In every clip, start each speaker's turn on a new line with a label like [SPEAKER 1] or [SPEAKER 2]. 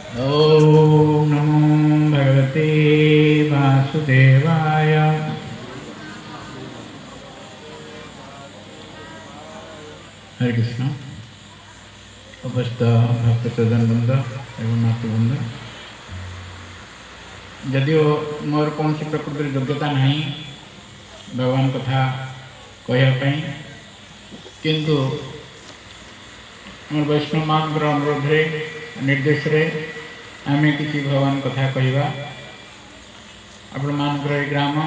[SPEAKER 1] ओम नमो भगवते वासुदेवाय। हरे कृष्ण। उपस्थित भक्त सज्जन बंद एवं मातृबंद, जदिओ मोर कौन सी प्रकृति योग्यता नहीं भगवान कथा कहवाई, किंतु मोर वैष्णव मान अनुरोध निर्देश आम किसी भगवान कथा कहवा। आपण मान ग्राम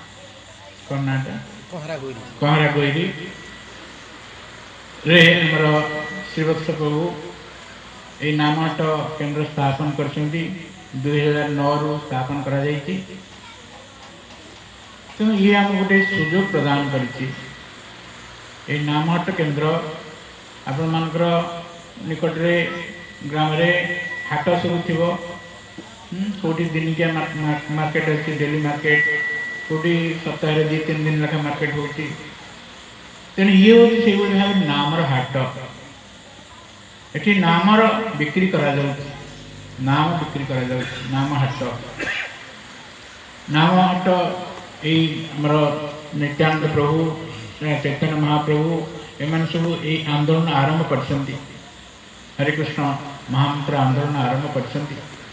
[SPEAKER 1] कहरा गोईरी रे हमर श्रीवत्स प्रभु ये नामट केन्द्र स्थापन कर 2009 रु स्थापन करा जायछि। तो ये आम गोटे सुजोग प्रदान करिछि। ये नामट केन्द्र आपण मानकर निकट रे ग्राम रे हाट सब थी, कौटी दिनिकिया मार्केट अच्छी, डेली मार्केट, कौटी सप्ताह 2-3 दिन लखा मार्केट हो। तेणु ये हूँ से भाव नामर हाट। ये नामर बिक्री करा जाउछि, नाम बिक्री करा जाउछि, नाम हाट। नाम हाट ये आमर नित्यानंद प्रभु, चैतन्य महाप्रभु एम सब ये आंदोलन आरंभ कर हरे कृष्ण महामंत्र आंदोलन आरंभ कर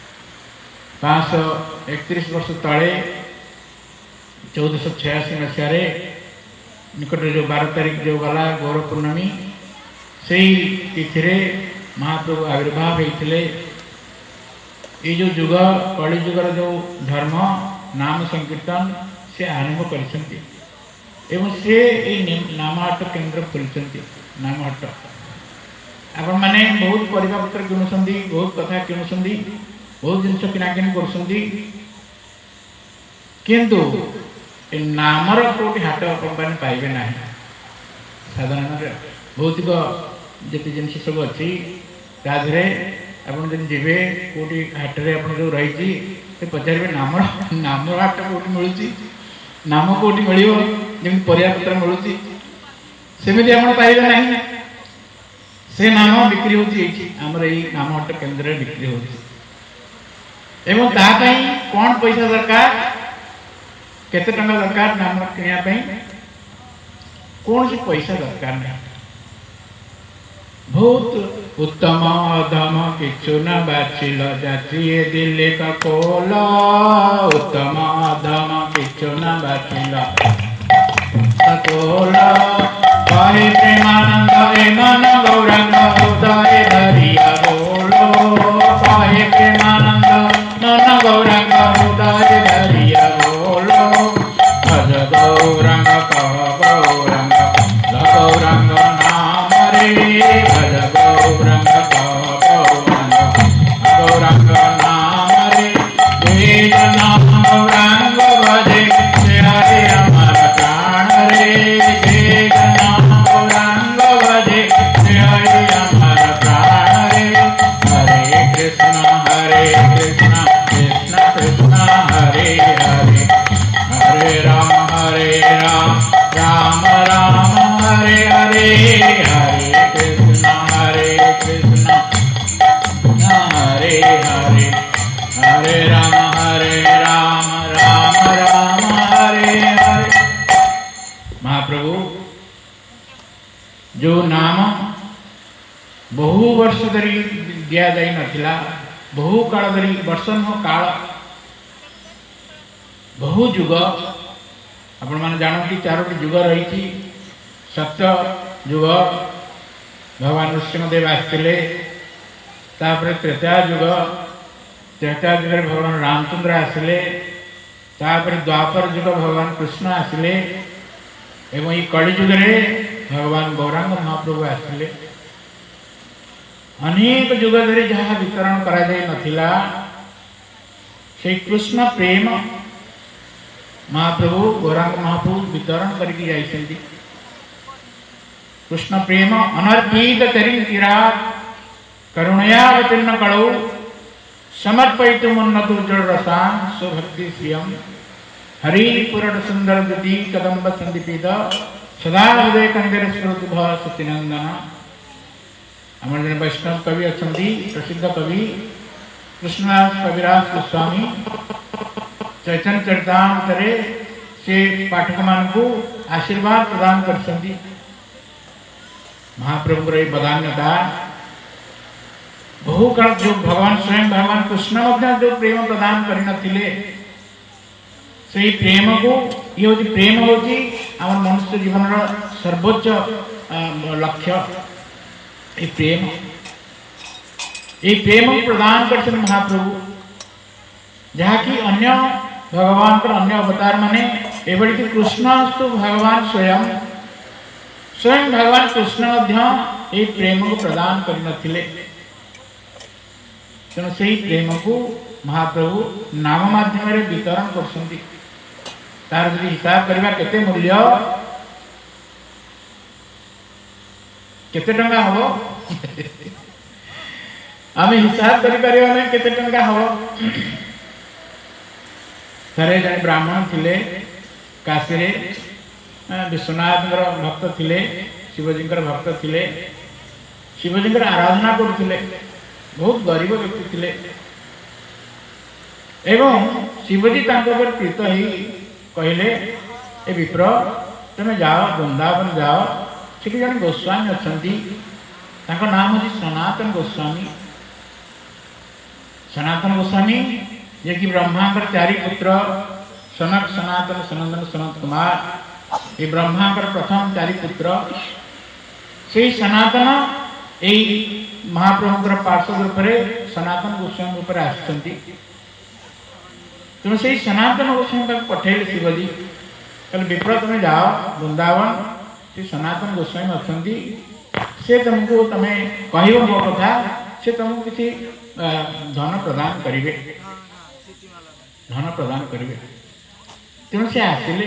[SPEAKER 1] 531 वर्ष तले 1486 मसीह निकट जो 12 तारीख जो गला गौर पूर्णमी से तिथि महाप्रभु आविर्भाव होते। ये जो युग कलि युगर जो धर्म नाम संकीर्तन से आरंभ कर नामहाट केन्द्र खोलते। नामहाट आपण मैंने बहुत परिवा पत्र किणुंट, बहुत कथा किणुंट, बहुत जिनस किणाकिणी किंतु नामर कौटी हाट कंपानी पाइबे ना। साधारण भौतिक जिते जिन सब अच्छी ताधे आप जी कौटी हाटे आप जो रही पचारे नामर नामर हाट कौटी मिलूँ, नाम कौटी मिल जमी परिया पत्र मिलूँ सेमती आप पाइबे ना। से नाम बिक्री होमर यही नामहाट केन्द्र बिक्री हो। कौन पैसा दरकार, केते टंका दरकार नाम किनापी, कौन सी पैसा दरकार नहीं। बहुत उत्तम अधम किछु न बाचिल जाचिए दिल्ली का कोल। उत्तम अधम किछु न बाचिल कोल, कहे प्रेमानंद एमन गौरंग उदय धरिया बोलो। कहे प्रेमानंद मन गौरंग उदय धरिया बोलो। भज गौरंग कह गौरंग गौरंग नाम रे। भज गौरंग कह गौरंग गौरंग नाम रे। वेद नाम गौरंग भजे से हरे अमर प्राण रे। वेद नाम गौरंग भजे से हरे अमर प्राण रे। हरे कृष्ण कृष्ण कृष्ण हरे हरे, हरे राम राम राम हरे हरे। हरे कृष्ण हरे हरे, हरे राम राम राम हरे हरे। महाप्रभु जो नाम बहु वर्ष धरी दिया जाई नथिला, बहु काल धरी, वर्ष काल बहु युग आपण माने जानती 4टी युग रही। सत्य युग भगवान नृसिंहदेव आसते, त्रेता युग, त्रेता युग भगवान रामचंद्र आसिले, द्वापर युग भगवान कृष्ण आसिले, एवं ये कलि युग भगवान गौरांग महाप्रभु आसिले। अनेक युग धरी जहाँ वितरण करा जाय नथिला, से कृष्ण प्रेम महाप्रभु गौरांग महाप्रभु वितरण करके जाइछन्ति। कृष्ण प्रेम अनर्पित चरिंकिरा करुणयावतीर्ण कलौ समर्पयितुमुन्नतो जल रसां स्वभक्ति श्रियं। हरि पुरट सुंदर दुति कदम्ब संदीपित सदा हृदय कंदर स्फुरतु भव सत्यनंदन। आमर जन वैष्णव कवि अच्छा प्रसिद्ध कवि कृष्णदास कविराज गोस्वामी चैतन्य चरितामृतरे से पाठक मान को आशीर्वाद प्रदान कर महाप्रभुर ये बदान्यता बहुकाल जो भगवान स्वयं भगवान कृष्ण जो प्रेम प्रदान करनथिले से प्रेम को ये प्रेम होची आम मनुष्य जीवन सर्वोच्च लक्ष्य ये प्रेम प्रदान कर महाप्रभु जहाँकि अन्य भगवान पर अन्य अवतार माने एवं कि कृष्णस्तु भगवान स्वयं स्वयं भगवान कृष्ण ये प्रेम को प्रदान करनथिले तेणु से प्रेम को महाप्रभु नाम माध्यम वितरण कर तार यदि हिसाब करवा केते मूल्य केते टंका हबो आम हिसाब करें केते टंका हम थे जन ब्राह्मण थिले काशी रे विश्वनाथ भक्त थिले शिवजी भक्त थिले शिवजी आराधना करते बहुत गरीब व्यक्ति थिले एवं शिवजी पर प्रीत ही कहले ए विप्र तुम जाओ वृंदावन जाओ से जन गोस्वामी अच्छा नाम हूँ सनातन गोस्वामी सनातन गोस्वामी जे कि ब्रह्मांकर चारि पुत्र सनक सनातन सनंदन सनत कुमार ये ब्रह्मांकर प्रथम चारि पुत्र से सनातन यही महाप्रभुंकर पार्श्व रूप में सनातन गोस्वामी रूप में आसुच्चंती तेणु से सनातन गोस्वामी पठेले शिवजी कहले विप्र तुम जाओ वृंदावन से सनातन गोस्वामी अच्छा से तुमको तमें कह मो कथा से तुमको किसी धन प्रदान करेंगे तेणु से आसिले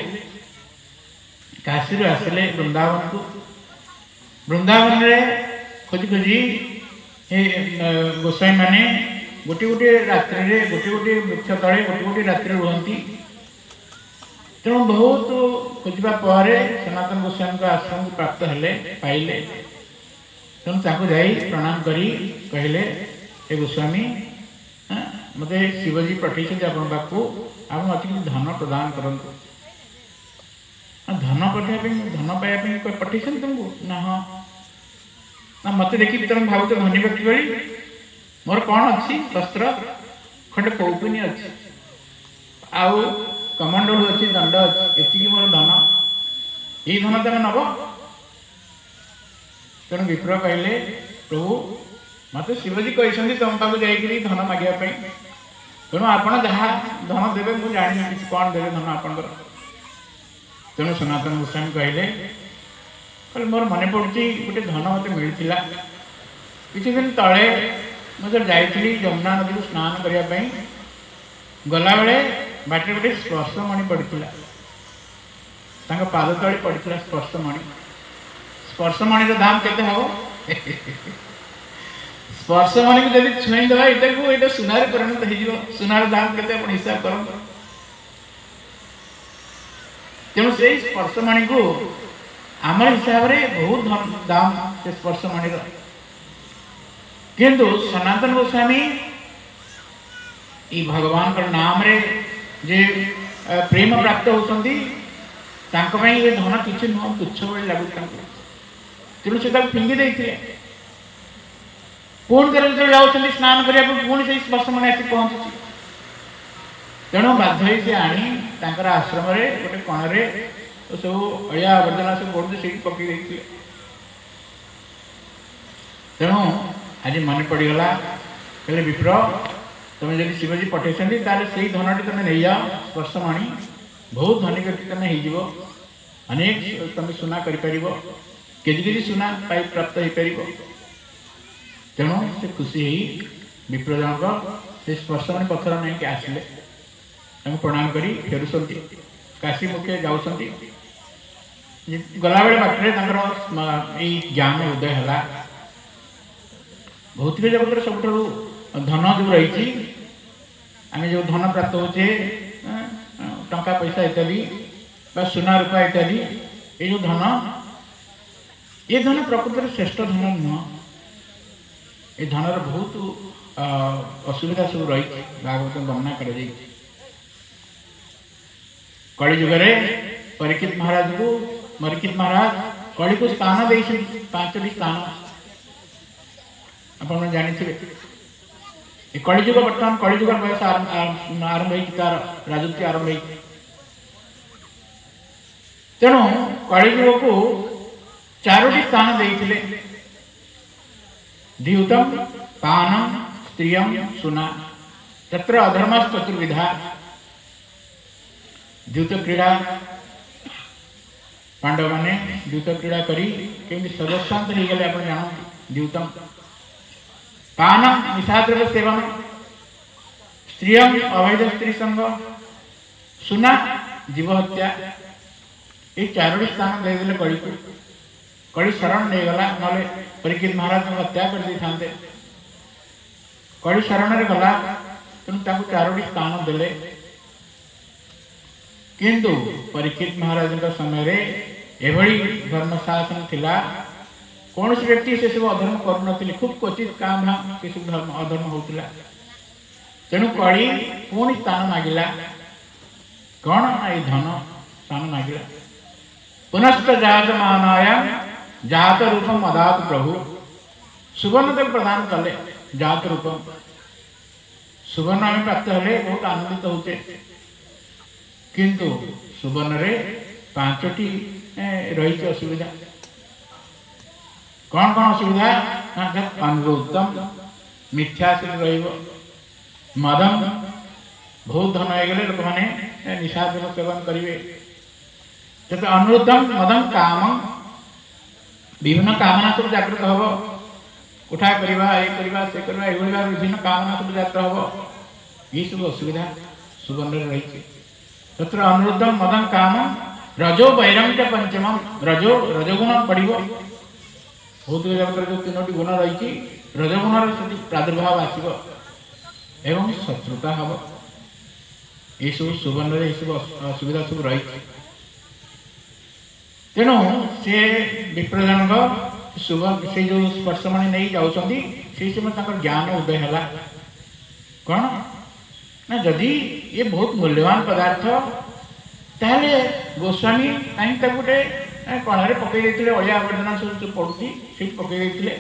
[SPEAKER 1] काशी आसिले वृंदावन को वृंदावन रे खोजी खोजी गोसाई माने गोटे गोटे रात्रि गोटे गोटे वृक्ष तले गोटे गोटे रात्रि रुहंती तेणु बहुत खोजा पर सनातन गोस्वामी आश्रम को प्राप्त हेले पाइले तेणु ताको जाई प्रणाम करी कहले ए गोस्वामी मते शिवजी पठे आपण पाखु आप मत धन प्रदान करंतु धन धन पाइबा कोई पठे तुमको ना हाँ ना मत देखी तुम भाव धनी व्यक्ति भाई मोर कौन अच्छी वस्त्र खंडे कौपुनी अच्छी आउ कमंडलू अच्छी दंड अच्छी एति मोर धन यही धन तुम नब तेणु विप्र कहले प्रभु मत शिवजी कहते तुम पाक जाइए धन मागे तेणु आपड़ जहाँ धन देवे मुझे जानी कि कौन देवे धन आपंकर तेणु सनातन गोस्वामी कहले मोर मन पड़ी गोटे धन मत मिलता किसी दिन तले मुझे जाइली यमुना नदी को स्नान करने गला बेले बाटे गोटे स्पर्शमणि पड़ा पाद तले पड़ा स्पर्शमणि दाम केते हम स्पर्शमणि को जब छुईदेवा यहाँ सुनार परिणत हो सुनार दाम के हिसाब कर तेणु से स्पर्शमणि को आम हिसाब से बहुत दाम से स्पर्शमणि किंतु सनातन गोस्वामी भगवान का नाम रे जे प्रेम प्राप्त होती ये धन किसी नुह तुच्छ भाई लगुच तेणु से फिंगी देते पुणी जो जाऊँ स्नान करने पुणी से स्पर्शमणि आसी पहुँचुची तेणु बाध्य से आनी आश्रम गोटे कणे सब अलिया आवर्जना सब पड़ू से पकई देते तेणु आज मन पड़गला कहले विप्र तुम जब शिवजी पठे से धन टी तुम नहीं जाओ स्पर्शमणि बहुत धनी व्यक्ति तुम हो अनेक तुम सुना कर केजी सुना पाई प्राप्त हो पार तेणु से खुशी विप्र जनक से स्पर्शमणि पत्थर नहीं आसिले प्रणाम करी फेरुंट काशी मुखे जाऊँ गला बेले बाटे ज्ञान उदय है भौतिक जगत सब धन जो रही आम जो धन प्राप्त होचे टंका पैसा इत्यादि सुना रूपा इत्यादि ये जो धन ये धन प्रकृत श्रेष्ठ धन नुह ये धनर बहुत असुविधा सब रही भागवत वर्णना कर कलिजुगे परीक्षित महाराज को मरीक्षित महाराज कली को स्थान दे 5टी स्थान आप जानी कलिजुग बर्तमान कलिजुग बयस आरंभ तार राजत्व आरंभ तेणु कलिजुग को 4टी स्थान देते द्यूतम पानम स्त्रियम सुना तत्र अधर्म चतुर्विधा द्यूत क्रीड़ा पांडव मैंने द्यूत क्रीड़ा करी केमि सदस्यांत हो गले आप जानते द्यूतम पानम निशाद्रव्य सेवन स्त्रियम अवैध स्त्री संग सुना जीव हत्या ये 4टी स्थान देदेले कली को कली शरण नहीं गला ना परीक्षित महाराज को हत्या कर दी था कली शरण रे गला तेणु 4टी स्थान देले किंतु परीक्षित महाराज समय रे एभली धर्म शासन थिला कौन सी व्यक्ति से सब अधर्म करूनथिले खूब क्वचित काम से सब धर्म अधर्म होतिला तेणु कली पुणी स्थान मागिला कौन ये धन स्थान मागिला पुनश्च जात मानायाम जात रूपम अदात प्रभु सुवर्ण तक प्रदान कले जात रूपम सुवर्ण आम प्राप्त हेले बहुत आनंदित होते किंतु सुवर्ण रे 5टी रही असुविधा कौन कौन असुविधा अनुरुद्धम मिथ्याश्री मदम बहुत धन हो गले लोक मैंने निशाद्रव्य सेवन करेंगे तब अनुरुद्धम मदम काम विभिन्न कामना सब जागृत हम उठा करवा ये करवा से करवा ये विभिन्न कामना सब जागृत हम ये सब असुविधा सुवर्ण रही तत्र अनुरुद्धम मदम काम रजो वैरम च पंचमम रजो रजगुण बढ़ो बहुत जगत जो 3टी गुण रही रजगुण प्रादुर्भाव आसव एवं शत्रुता हम ये सब सुवर्ण ये सब असुविधा सब रही तेणु से विप्रजनक सुवर्ण से जो स्पर्शमणि नहीं जाऊँगी से समय ज्ञान उदय है कौन ना जदि ये बहुत मूल्यवान पदार्थ ताहले गोस्वामी कहीं गोटे कणारे पकई देते अलिया आवर्जना सब पड़ुची से पकई देते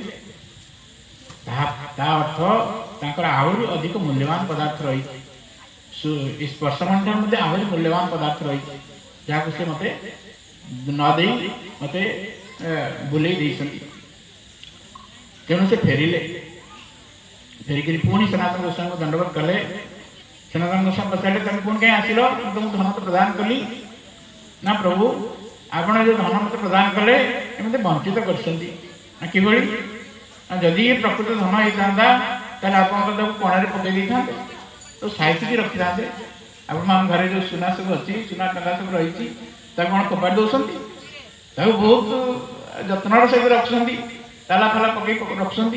[SPEAKER 1] अर्थ आहरी अधिक मूल्यवान पदार्थ रही स्पर्शमंडल मध्य आहरी मूल्यवान पदार्थ रही जहाँ से मत नदे मत बुले तेणु से फेरिले फेरिक पुणी सनातन गोस्वामी को दंडवत कले सनातन गोस्वामी पचारे तुम पुणी कहीं आसिल तुमको धन तो प्रदान कली ना प्रभु आपण जो धन मत प्रदान कले एमती वंचित कर जदि ये प्रकृत धन होता आप कणारे पकई था तो साइति रखी था आप घर जो सुना सब अच्छी सुना टंका सब रही कौन कपाड़ी दौरान बहुत जत्न सहित रखुंट ताला फाला पकई रखुंट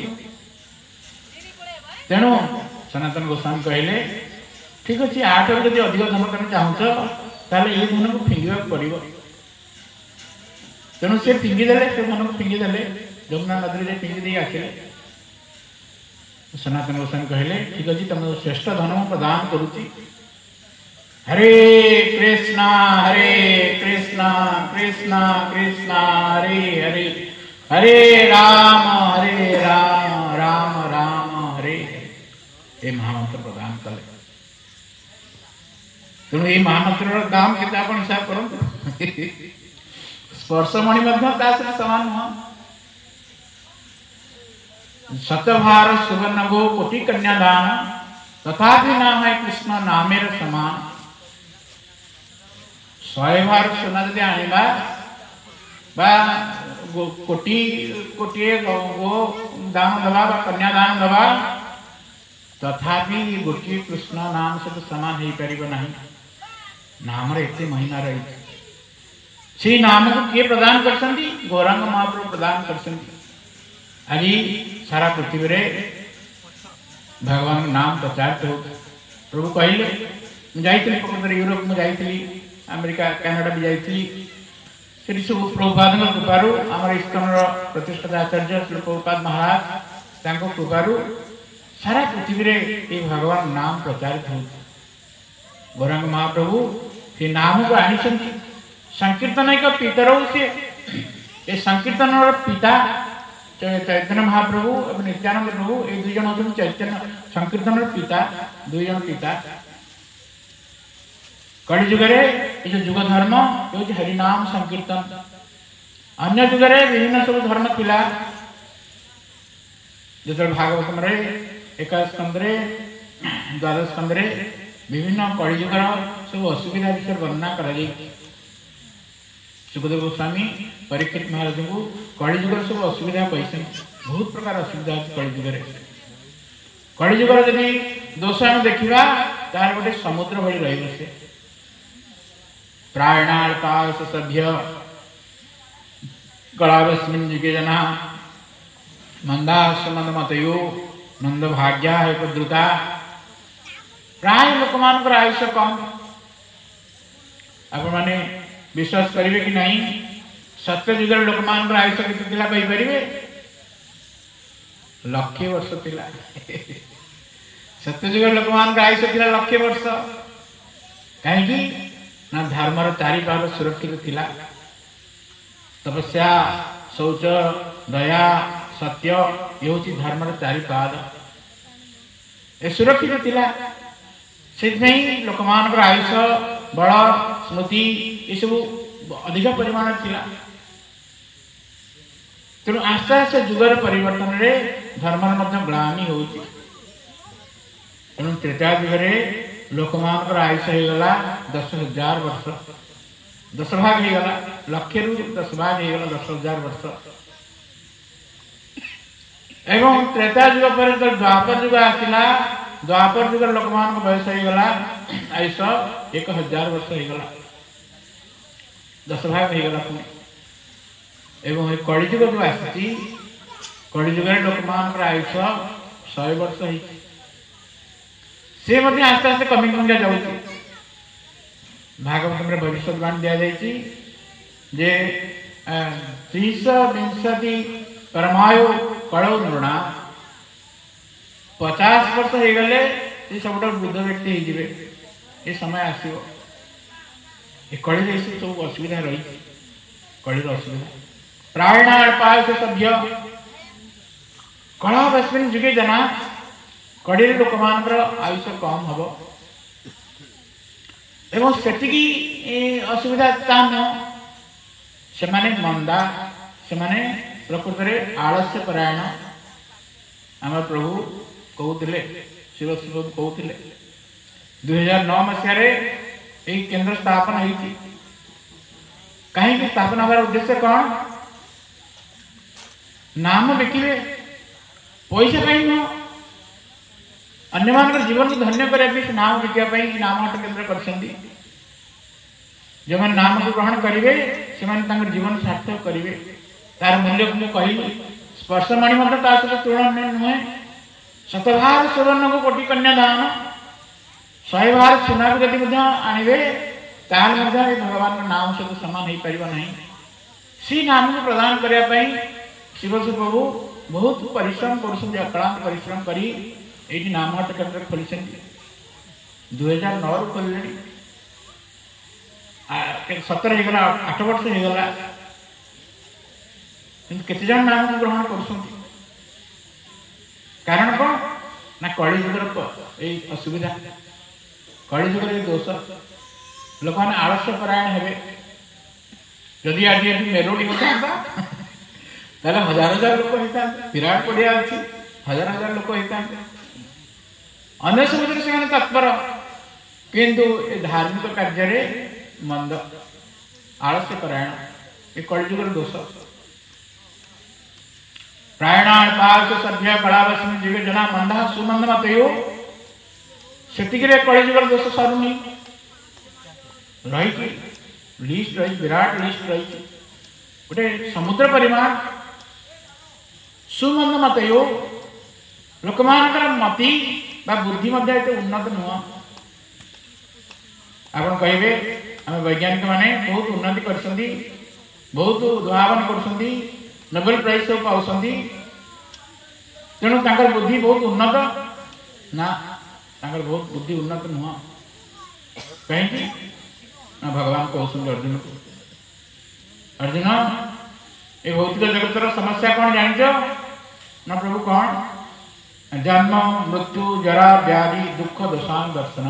[SPEAKER 1] तेणु सनातन गोस्वामी कहले ठीक अच्छे आठ जब अधिक धन तुम चाहूच ये धन को फिंगा पड़ो तेणु से फिंगिदेले से धन को फिंगिदेले यमुना नदी में फिंगी आसिले सनातन गोस्वामी कहले ठीक अच्छे तुम श्रेष्ठ धन प्रदान करुच्ची हरे कृष्णा कृष्णा कृष्णा हरे हरे हरे राम राम राम हरे ये महामंत्र प्रदान कले तेणु ये महामंत्र दाम के हिसाब कर स्पर्शमणि सामान नुह शतभार सुवर्णभो कोटि कन्यादान तथापि नाम है कृष्ण नामेर समान 100 भार सोना जब आनिबा बा कोटि कोटि गो दान दबा कन्यादान दबा तथापि गोटे कृष्ण नाम से समान हो पार नहीं नाम एत महिमा रही से नाम को किए प्रदान कर गौरांग महाप्रभु प्रदान कर आज सारा पृथ्वी रे भगवान नाम प्रचार हो प्रभु कहले मुझे प्रकृत यूरोप में जाइली अमेरिका कनाडा भी जाइली सब प्रभुपाद कृपार आम इस्कन प्रतिष्ठाता आचार्य श्री प्रभुपाद महाराज तांको कृपारू सारा पृथ्वी रे ये भगवान नाम प्रचारित हो। गौरांग महाप्रभु ये नाम को आनी संकीर्तन एक पितर से ये संकीर्तन पिता चैतन्य महाप्रभु और नित्यानंद प्रभु ये दुई जन होते चैतन्य संकीर्तन पिता दुई जन पिता। कलि जुग जो जुग धर्म ये हरिनाम संकीर्तन। अन्य जुग विभिन्न सब धर्म थिला जो भागवतम एकादश स्कंद द्वादश स्कंद विभिन्न कलिजुगर सब असुविधा विषय वर्णना कर सुखदेव गोस्वामी परीक्षित महाराज को कलिजुगर सब असुविधा कैसे बहुत प्रकार असुविधा अच्छे कलिजुगर। कलिजुगर जदि दोष आम देखा तार गोटे समुद्र भली रही से प्रायणार्तास सभ्य कलावस्मिन् युगे जना मंदास मंद मतयो नंद भाग्या एक द्रुता। प्राय लोक मान आयुष कम आप मैंने विश्वास करेंगे कि नहीं सत्य जुगर लोक मान आयुष के लक्षे वर्ष थिला सत्य जुगर लोक मान आयुष थिला लक्षे वर्ष कहीं ना धर्मर चारि पाद सुरक्षित थिला। तपस्या शौच दया सत्य ये हूँ धर्मर चारि पाद ए सुरक्षित थिला। से लोक मान आयुष बल स्मृति ये सब अधिक परिमाण थिला। तेणु आस्ते आस्ते जुगर परिवर्तन रे धर्मर मध्य ग्लानि होउछि। तेणु त्रेता जुगरे लोक मान आयुष हो गला 10,000 वर्ष 10 भाग हो गला लक्षे रु 10 भाग हो गला 10,000 वर्ष। एवं त्रेता जुग पर द्वापर जुग आसिला द्वापर जुग लोक मान बयस हो गला आयुष 1,000 वर्ष हो गला 10 भाग हो गला। एवं कलिजुग जो आसी कलिजुग लोक मान आयुष 100 वर्ष हो से आस्ते आस्ते कमी कमी जाऊँगी। भागवत में भविष्यवाणी दि जाए जे 320 परमायु कलौ नृणा 50 वर्ष हो गले ये सब वृद्ध व्यक्ति हो ये समय आसो ये कली सब असुविधा रही कलिर असुविधा। प्रायणापाय से सभ्य कला बस्मिन जुगे जना कड़ी लोक मान आयुष कम हम एवं सेटिकी असुविधा से मंदा से प्रकृत में आलस्य परायण आम प्रभु कहते शिव शिव कहते 2009 मसीह केन्द्र स्थापना होती कहीं स्थापना हमार उद्देश्य कौन नाम बिकिले पैसा पाई नुह अन्य मान जीवन को धन्य करने नाम बिकापी नाम हट केन्द्र कर जो मैंने नाम को ग्रहण करेंगे से जीवन सार्थक करेंगे तार मूल्य को मुझे कहली स्पर्शमणि मतलब ता सहित तुलना नुहे 100 सुवर्ण को कोटि कन्या दान 100 सुना को जब आणवे भगवान नाम सहित सामान हो पार ना सी नाम को प्रदान करने शिव से प्रभु बहुत परिश्रम कर अक्लांत परिश्रम करी ये नामहट केन्द्र खोली 2009 खोल 17 होगा 8 वर्ष होगा केते जन नाम को ग्रहण कर कारण कौन ना कलिजुगर असुविधा कलिजुगर दोष लोक मैंने आलस्य परायण हे जदि आज मेलोडी होता हजार हजार लोक होता विराट पड़िया अच्छी हजार हजार लोक होता अन्य सब से तत्पर किंतु धार्मिक कार्य मंद आलस्य परायण ये कलिजुगर दोष। प्रायणापाय सभ्य कलावस्मिन् युगे जना मंदा सुमंद मतयो से कलिजुगर दोष सरुनी रही लिस्ट रही विराट लिस्ट रही गोटे समुद्र परिमाण सुमंद मतयो लोक मति बुद्धि उन्नत नुह आप कहे आम वैज्ञानिक माने बहुत उन्नति कर बहुत उद्भावन कर नोबेल प्राइज सब पाँच तेणु बुद्धि बहुत उन्नत ना, बहुत बुद्धि उन्नत नुह। कहीं भगवान कहते अर्जुन को, अर्जुन ये भौतिक जगतर समस्या कौन जान ना प्रभु कौन? जन्म मृत्यु जरा व्याधि दुख दोषान दर्शन।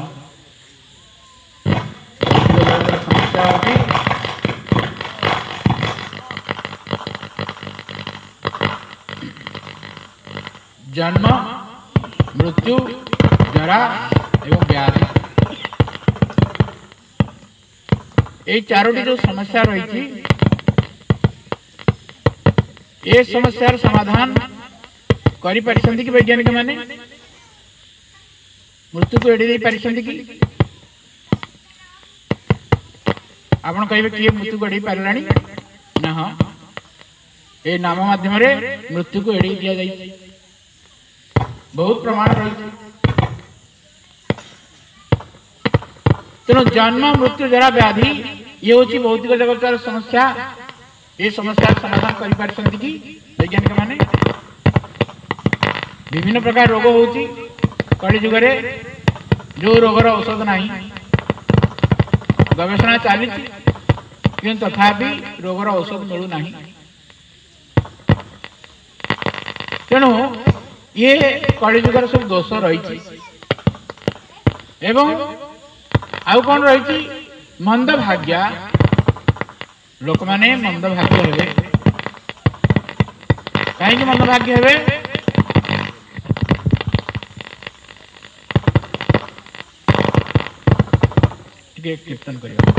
[SPEAKER 1] समस्या होती जन्म मृत्यु जरा एवं व्याधि, ये चारोटी जो समस्या रही, ये समस्यार समाधान करि पारिसंती कि वैज्ञानिक माने? मृत्यु को एड़ी पारिसंती कि? आपण कहिबे किए मृत्यु को एड़ी पारलानी ना? हाँ, ए नाम माध्यम रे मृत्यु को एड़ी दिया जाई, बहुत प्रमाण रही। तेणु जन्म मृत्यु जरा व्याधि ये होची भौतिक जगतर समस्या। ये समस्या समाधान करि पारिसंती कि वैज्ञानिक माने? विभिन्न प्रकार रोग होची कलि जुग रे, जो रोगर औषध नहीं, गवेषणा चली किंतु तथापि रोगर औषध मिलू नहीं। तेणु ये कलि जुगर सब दोष रही। एवं आउ कौन रही? मंद भाग्य, लोक माने मंद भाग्य हेबे। कहीं मंद भाग्य हेबे? कीर्तन करिया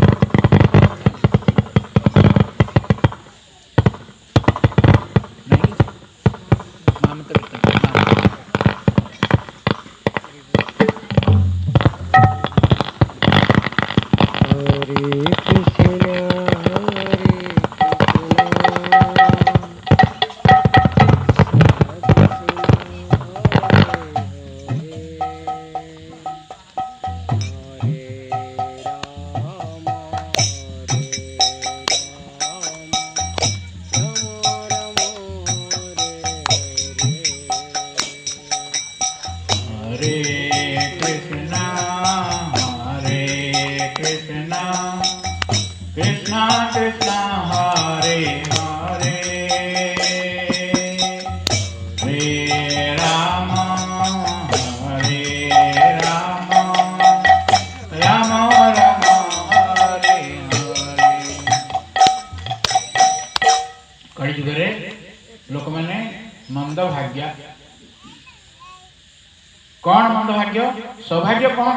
[SPEAKER 1] कौन मंद भाग्य सौभाग्य कौन?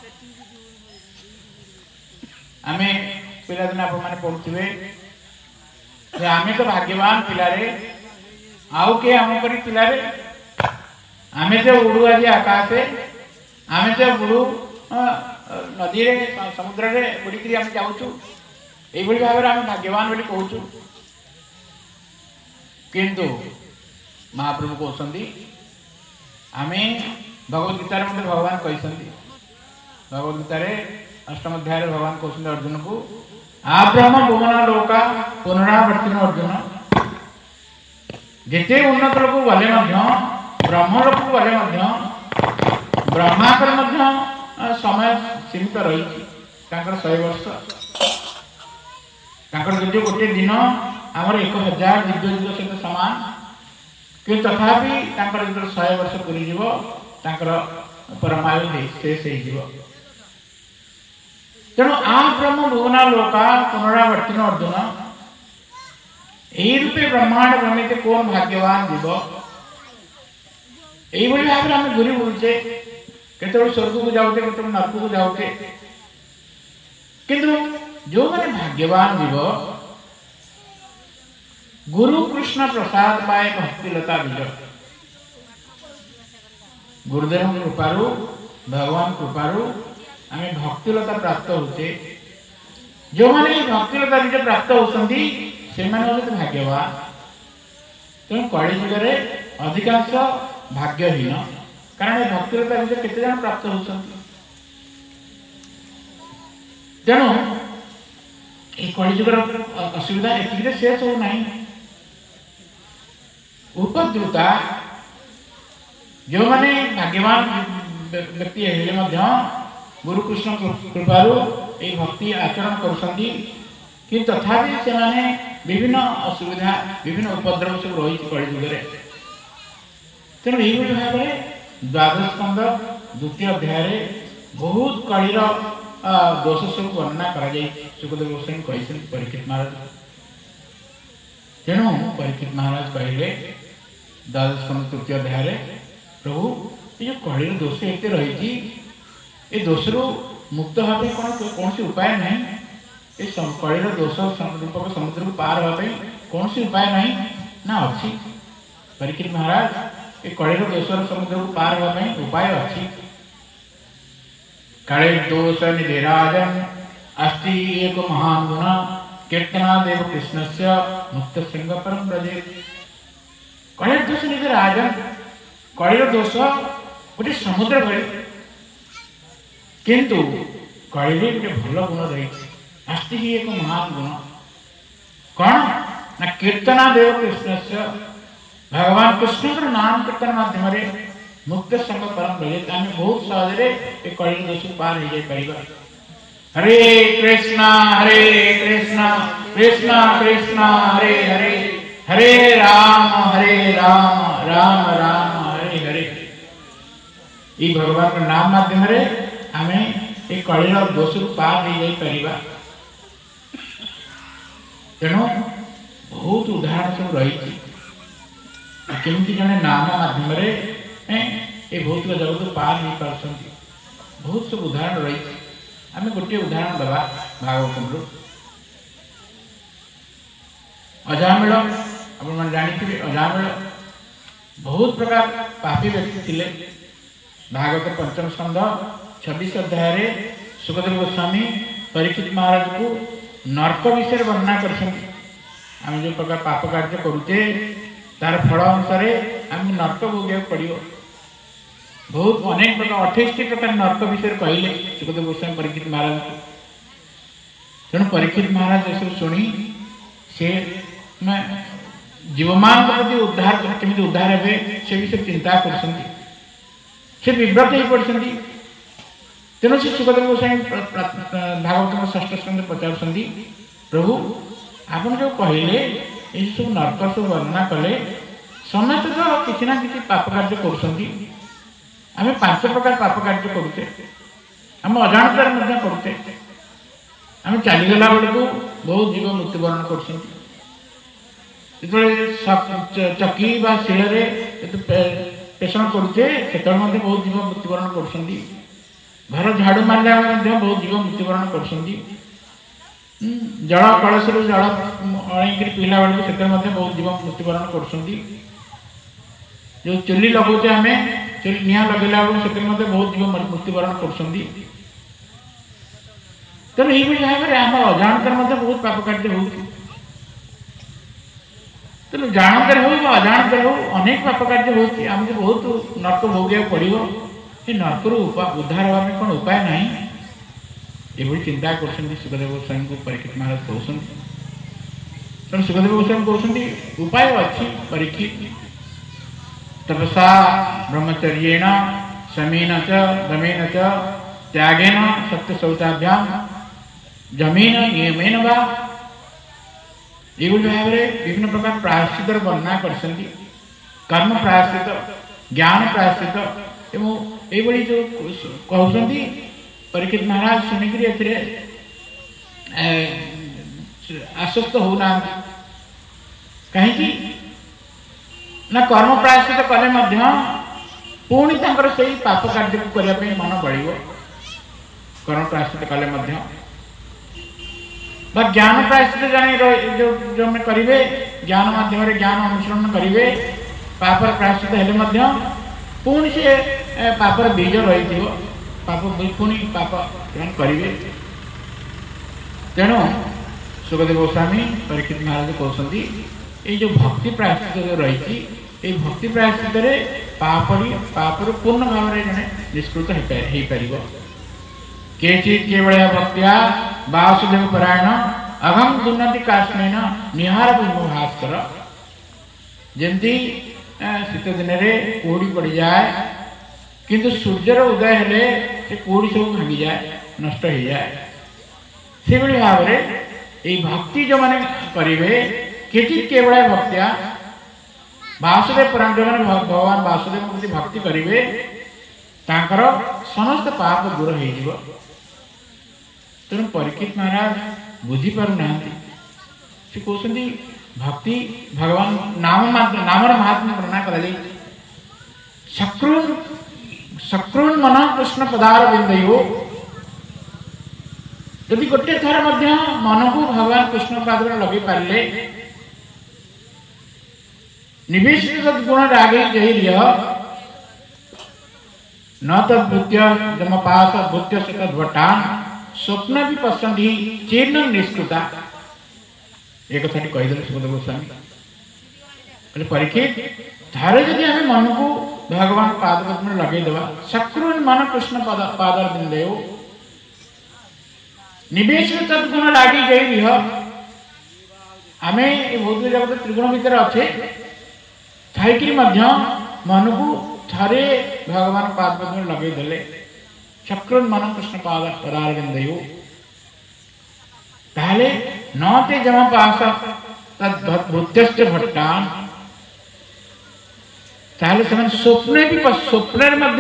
[SPEAKER 1] आमे पिला दिन आप माने पढ़ुथिबे जे आमे तो भाग्यवान पिलारे, आउ के हम करी पिलारे? आमे तो उड़ू आज आकाशे, आमे तो उड़ू नदी रे समुद्र रे बुड़ीकरी आमे जाउछु, एई भली भाबरे आमे भाग्यवान बोली कहूछु। किंतु महाप्रभु कहउछंती आमे भगवत गीतार मध्य भगवान कहते, भगवत गीतार अष्टम अध्याय भगवान कहते अर्जुन को, आब्रह्म भुवन लोका पुनरावर्तिन अर्जुन, जिते उन्नत लोक गले ब्रह्म लोक गले ब्रह्माकर समय सीमित रही 100 वर्ष, जो गोटे दिन आमर 1000 दिव्य युग सहित सामान, कि तथापि 100 वर्ष पूरी परमायु शेष हो। तेणु आ ब्रह्म भुवना लोका पुनरावर्तिन अर्जुन, यही रूपे ब्रह्मांड भ्रमित कौन भाग्यवान जीव? यही भाव में आम घूरी बुलुचे, केतबेले स्वर्ग को जाऊे, केतबेले नरक को जाऊे, किंतु जो मैंने भाग्यवान जीव गुरु कृष्ण प्रसाद पाए भक्तिलता विजय, गुरुदेव कृपारू भगवान कृपारू आम भक्तिलता प्राप्त होते। जो मैंने भक्तिलता विजय प्राप्त होती से भाग्यवान। तेणु कलि जुग अधिकांश भाग्यहीन, कारण भक्तिलता विजय केते जन प्राप्त होती। तेणु ये कलिजुगर असुविधा एतिक शेष हो ना। उपद्रुता जो माने भाग्यवान व्यक्ति हेले मध्य गुरुकृष्ण कृपारू ये भक्ति आचरण करुछंती कि तथापि से माने विभिन्न असुविधा विभिन्न उपद्रव सब रही कलिजुग तेणु यही भाव में द्वादश स्कंद द्वितीय अध्याय बहुत कलिर दोष सब वर्णना कर सुखदेव गोस्वामी कहते परीक्षित महाराज तेणु परीक्षित महाराज कहले द्वादश स्कंद तृतीय अध्याय प्रभु ये कलिर दोष एत रही ये दोष रु मुक्त हाँ कौन सी उपाय नहीं ये कलिर दोष रूपक समुद्र को पार हाँपाई कौन सी उपाय नहीं ना अच्छी परीक्षित महाराज ये कलिर दोष समुद्र को पार हाँपाई उपाय अच्छी कलिर दोष निधि राजन अस्ति एक महान गुण कीर्तनादेव कृष्ण से मुक्त सिंह परम ब्रजे कलिर दोष निधि राजन कलिर दोष गोटे समुद्र भली किंतु कलिरे गोटे भल गुण रही अस्ति ही एक महान गुण कौन ना कीर्तनादेव कृष्ण से भगवान कृष्ण नाम कीर्तन माध्यम मुक्त संग परम ब्रजे आम बहुत सहजरे ये कलिर दोष पार हो जाए हरे कृष्णा कृष्णा कृष्णा हरे हरे हरे राम राम राम हरे हरे ये भगवान का नाम माध्यम आम ये कलिर दोष पार हो जाए तेणु बहुत उदाहरण सब रही केमती जड़े नाम माध्यम ये भौतिक जगत पार नहीं पार्टी बहुत सब उदाहरण रही आम गोटे उदाहरण दबा भागवतम अजामिल आप जानी अजामिल बहुत प्रकार पापी व्यक्ति थिले भागवत पंचम स्कंध 26 अध्याय सुखदेव गोस्वामी परीक्षित महाराज को नर्क विषय वर्णना कर जो प्रकार पाप कार्य करुचे तार फल अनुसार आम नर्क भोग पड़ो बहुत अनेक प्रकार 28 प्रकार नर्क विषय कहले सुखदेव गोस्वामी परीक्षित महाराज को तेणु परीक्षित महाराज ये शुणी से जीवमान प्रति उद्धार केमी उद्धार हे से विषय चिंता कर विव्रत हो पड़ती तेणु से सुखदेव गोस्वामी भागवत 6 स्कंद पचार प्रभु आपन जो कहले ये सब नर्क सब वर्णना कले समस्त तो किसी ना किसी पाप कार्य कर आम 5 प्रकार पाप कार्य करुचे आम अजाणतार करुचे आम चलीगला बेलू बहुत जीव मृत्युवरण कर चकी शिले पेषण करुचे से बहुत जीव मृत्युवरण कर घर झाड़ू मारला बहुत जीव मृत्युवरण कर जल कलश जल अणिक पीला बेलू से बहुत जीव मृत्युवरण कर जो चुली लगौचे आम चुली निआ लगेला बेलू से बहुत जीव मृत्युवरण कर तेणु ये भाव में आम अजाणतार बहुत पाप कार्य हो तेणु जानते हो अजाणते हो अनेक पाप कार्य होमको बहुत नर्क भोगे पड़ो ये नर्क उद्धार हाँपाई कौन उपाय ना ये चिंता कर सुखदेव गोस्वामी को परीक्षित महाराज कहते तेणु सुखदेव गोस्वामी कहते उपाय अच्छी परीक्षित तपसा ब्रह्मचर्येण शमेन च दमेन च त्यागेन सत्य शौचाभ्याम जमीन नियमेन वा ये भाव में विभिन्न प्रकार प्रायश्चित वर्णना कर कर्म प्रायश्चित ज्ञान प्रायश्चित एवं जो कहते परीक्षित महाराज शुणिक आश्वस्त होना कहीं ना कर्म प्रायश्चित कले पुणी से पाप कार्य करने मन बढ़ कर्म प्रायश्चित कले ज्ञान प्रायश्चित जाने जो करेंगे ज्ञान माध्यम ज्ञान अनुसरण करेंगे पाप प्रायश्चित हेले पुणी से पापर बीज रही पाप पुणी पाप करेंगे तेणु सुखदेव गोस्वामी परीक्षित महाराज कहते ये जो भक्ति प्रायश्चित जो रही ये भक्ति प्रायश्चित पापर पूर्ण भाव में जड़े निष्कृत हो पार केचित केवल भक्तिया वासुदेव परायण अघम दुर्नति काष्णेन निहार भास्कर जमती शीत दिन में कुहुड़ी पड़ जाए किंतु सूर्यर उदय हेले से कुहुड़ी सब भांगी जाए नष्ट हो जाए से भाव में ये भक्ति जो मैंने करेंगे किसी केवल भक्तिया वासुदेव पुराण जो मैंने भगवान वासुदेव प्रति भक्ति करेंगे तांकर समस्त पाप दूर हो तेणु परीक्षित महाराज बुझी पार ना से कहते भक्ति भगवान नामर महात्मा वर्णना कर सकृन मन कृष्ण पदार बिंदयो यदि गोटे थर मन को भगवान कृष्ण पाद लगे पारे निवेश गुण रागे जय न तद्भूत्य जमपास भूत्य से तद्वटान स्वप्न भी पसंद ही चीर्ण निष्कृता एक कथा कहीदे सुखदेव गोस्वामी परीक्षित थारे जदि आम मन को भगवान पाद में लगेदेवा सकृन मन कृष्ण पाद बिंदेव निवेश तद्गुण लागी गई आम भौतिक जगत त्रिगुण भितर अच्छे थी मन को थे भगवान पाद में लगेदे सकृन मन कृष्ण पदार बिंदेव ताहले न ते जमा पास तद्भूत्यश्च भट्टान ताहले से स्वप्ने भी स्वप्न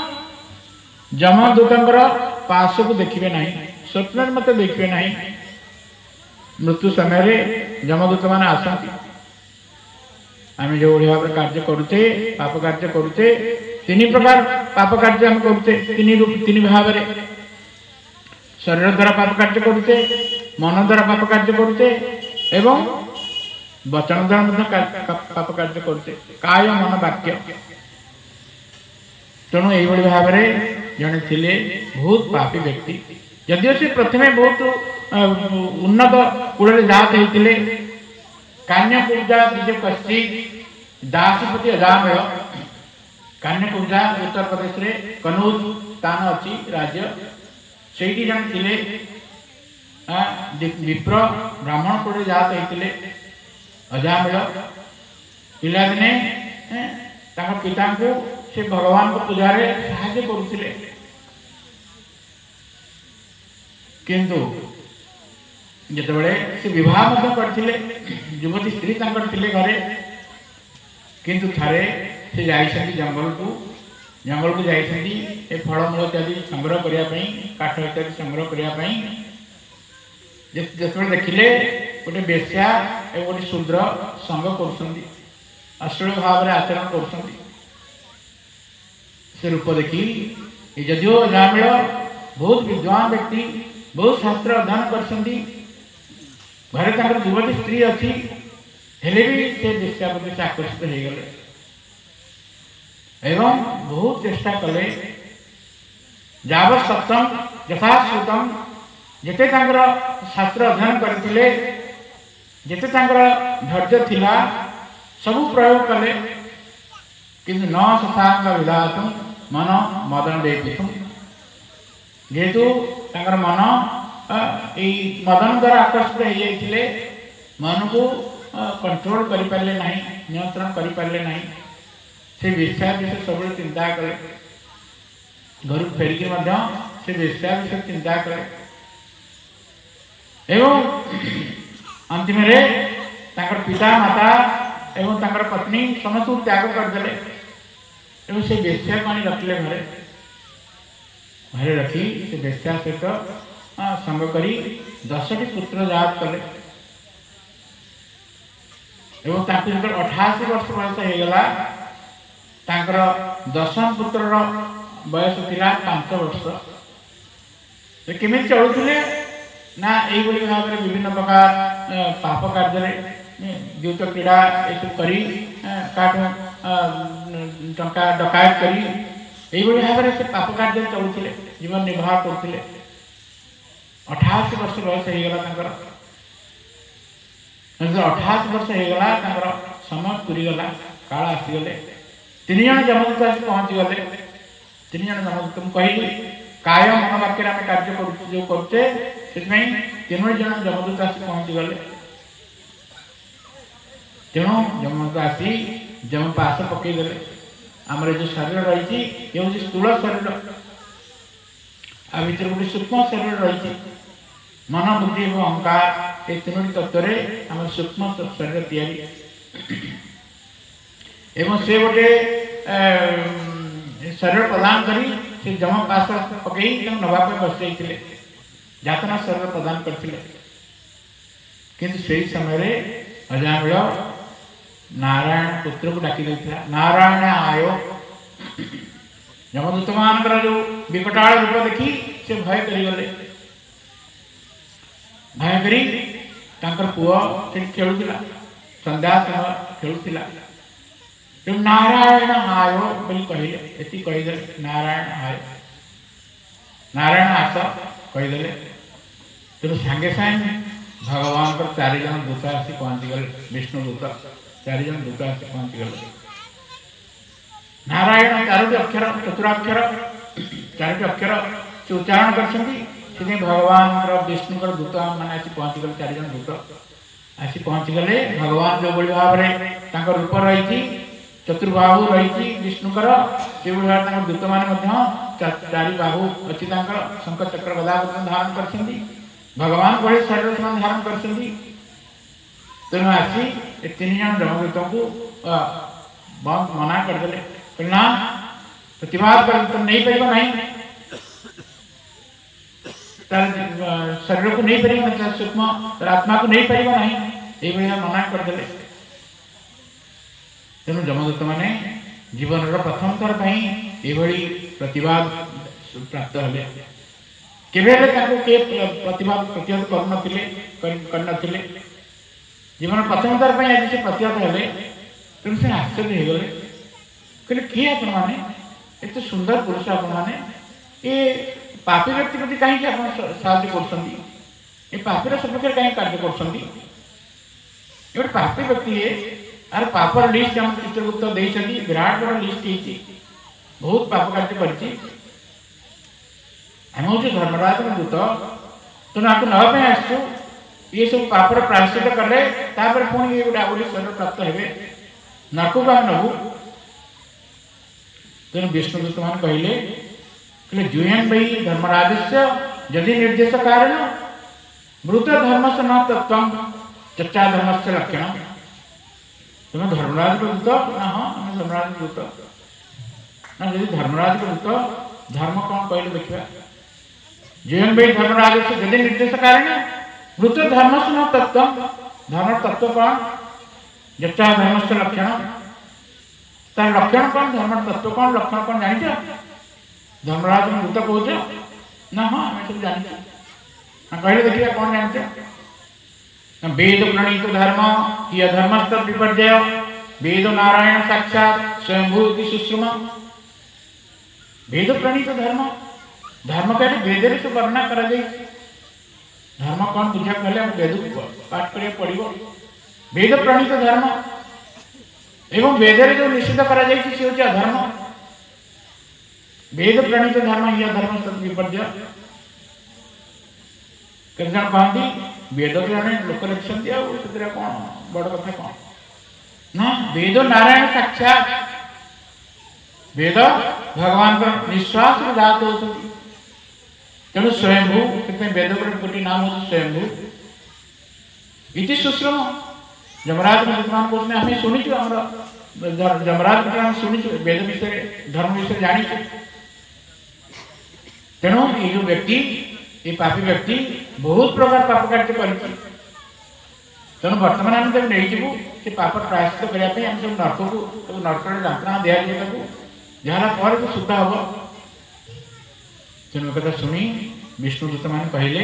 [SPEAKER 1] जमदूतर पास को देखिए ना स्वप्न मत देखिए ना मृत्यु समय जमदूत मान आसती आम जो भाव में कार्य करुचे पाप कार्य करुचे तीन प्रकार पाप कार्य आम करुचे तीन भाव में शरीर द्वारा पाप कार्य करुचे मन द्वारा पाप कार्य करुचे एवं वचन द्वारा पाप कार्य करुचे काय मन वाक्य तेणु यही भाव में जड़े थे बहुत पापी व्यक्ति यदिओ से प्रथमे बहुत उन्नत कूल जात होते कान्यपूजा कश्ची दासीपति अजामय कान्यपूजा उत्तर प्रदेश में कनौज स्थान अच्छी राज्य से जन थे विप्र ब्राह्मण कूल जात होते अजामय पिलादिने पिता को से भगवान को पूजा साहाय्य करुले किंतु जितेबाला से विवाह करते युवती स्त्री थे घरे किंतु थारे से जाइछन्ति जंगल को जाइछन्ति फलमूल इत्यादि संग्रह करने काठ इत्यादि संग्रह करने जिते देखिले गोटे बेश्या और गोटे शूद्र संग कर भाव में आचरण कर रूप देखी जदिओ अजामिल बहुत विद्वान व्यक्ति बहुत शास्त्र अध्ययन करछन्ति घरे तांकर युवती स्त्री अच्छी हेले भी से बेश्या प्रति से आकर्षित हो गले एवं बहुत चेष्टा कले जावत सत्यम यथाश्रुतम जिते शास्त्र अध्ययन करते जिते धैर्य थिला सबू प्रयोग कले किंतु न शशांक विधातुम मन मदन देपितुम जेहेतु मन मदन द्वारा आकर्षित हो जाते मन को कंट्रोल करें ना नियंत्रण करें ना से वेश्या विषय सब चिंता कले घर फेरिकी से वेश्या विषय चिंता कले एवं अंतिम पिता माता एवं पत्नी समस्त त्याग करदे एवं से वेश्या को रखिले घरे रखी से वेश्या सहित संग करी 10टी पुत्र जात कले एवं 88 वर्ष बयस होगला दशम पुत्र बयस थिला 5 वर्ष केमी चलुले ना यही भाव में विभिन्न प्रकार पाप कार्य द्यूत क्रीड़ा यू करी टंका डकायत करी यही भाव में से पाप कार्य चलुले जीवन निर्वाह करते 88 वर्ष बयस होगला 88 वर्ष होगला समय पूरीगला काल आसीगले 3 जन जमदूत आसी पहुँची गले 3 जन जमदूत कहली काय मन वाक्य आम कार्य जो करुचे से 3 जन जमदूत आसी पहुँची गले तेणु जमदूत आसी जम पास पकईदे आमर जो शरीर रही ये हूँ स्थूल शरीर आ भर गोटे सूक्ष्म शरीर रही मन बुद्धि और अहंकार ये तीनो तत्व आम सूक्ष्म शरीर तैयारी से गोटे शरीर प्रदान करी से जम पास पकई नवाप बस जाते जातना शरीर प्रदान करते किंतु से समय अजामिल नारायण पुत्र को डाकी देता नारायण आयो जमदूत मान जो विकटाल रूप देखी से भय करीगले भय करी पुओ से खेलुला संध्या समय खेलुला जो नारायण आयो बोली कहले एति कहीदे नारायण आयो नारायण आस कहीदे तेणु सांगे सांगे भगवान को 4 जन दूत आसी पहुंची गले विष्णु दूत 4 जन दूत आसी पहुंची गले नारायण 4टी अक्षर चतुराक्षर 4टी अक्षर से उच्चारण कर भगवान विष्णु दूत मैंने आसी पहुंची गले 4 जन दूत आसी पहुंची गले भगवान जो भाई भाव में रूप रही चतुर्बाहु रही विष्णुकर से भाव दूत मैंने 4 बाहु अच्छी शंख चक्र गदा धारण कर भगवान बड़े शरीर से धारण कर तेणु आसी 3 जन जमदूत को बहुत मना करदे ना प्रतिवाद कर तुम नहीं पार ना शरीर को नहीं पार सूक्ष्म आत्मा को नहीं पार ना ये मना करदे तेणु जमदूत मैंने जीवन प्रथम थर ये प्रतिवाद प्राप्त हेले केवे प्रतिवाद प्रतिहत कर जीवन प्रथम थर आज से प्रतिहत हेले तेणु से आश्चर्य हो गले कहले किए आपण मैंने एत सुंदर पुरुष आपण मैंने ये पापी व्यक्ति प्रति कहीं साहय कर पापीर सपक्ष कहीं कार्य कर पापी व्यक्ति है आर पापर लिस्ट आम चित्रगुप्त देती विराट बड़ लिस्ट होती बहुत पाप कार्य कर हूँ धर्मराज दूत तेणु आपको नापी आसु ये सब पापर प्रायश्चित कले पुणी गोटे आगे शरीर प्राप्त हे नरक को आम नबू तेणु विष्णुदूत मान कहले जुयन भाई धर्मराज से जदि निर्देश कारण मृत धर्म से न तत्व चर्चा धर्म से लक्षण तुम धर्मराज दूत ना हाँ धर्मराज दूत ना जदि धर्मराज दूत धर्म कौन कहले देखा जीवन भाई धर्मराज से जदि निर्देश कारण मृत धर्म से न तत्व धर्म तत्व कौन जच्चा धर्म से लक्षण तार लक्षण कौन धर्म तत्व कौन लक्षण कौन जानी धर्मराज दूत कौच ना हाँ आम सब जानी कहले देखिए कौन जानते वेद प्रणीत धर्म कि अधर्मस्त विपर्जय वेद नारायण साक्षात स्वयंभू सुश्रुम वेद प्रणीत धर्म धर्म कहले वेद से वर्णना कर धर्म कौन बुझा कहले वेद पाठ करिया पड़ो वेद प्रणीत धर्म एवं वेद जो निषेध कर अधर्म वेद प्रणीत धर्म ही अधर्म विपर्जय केते जन कहती वेद तो जड़े लोक लिखते कौन बड़ कथा कौन ना वेद नारायण साक्षात वेद भगवान का निश्वास जात होती तेणु स्वयंभू वेद गोटे नाम हो स्वयंभू इति सुश्रम जमराज मान को आम शुणीचु आम जमराज आम शुणीचु वेद विषय धर्म विषय जानी तेणु ये जो व्यक्ति ये पापी व्यक्ति बहुत प्रकार पाप कार्य कर तेणु बर्तमान आम जब नहीं से पाप प्रायश्चित करने आम सब नरक को नरक जंत्रणा दिया जहाँ तो शुद्ध हम तेणु कथा शुणी विष्णुदूत मान कहले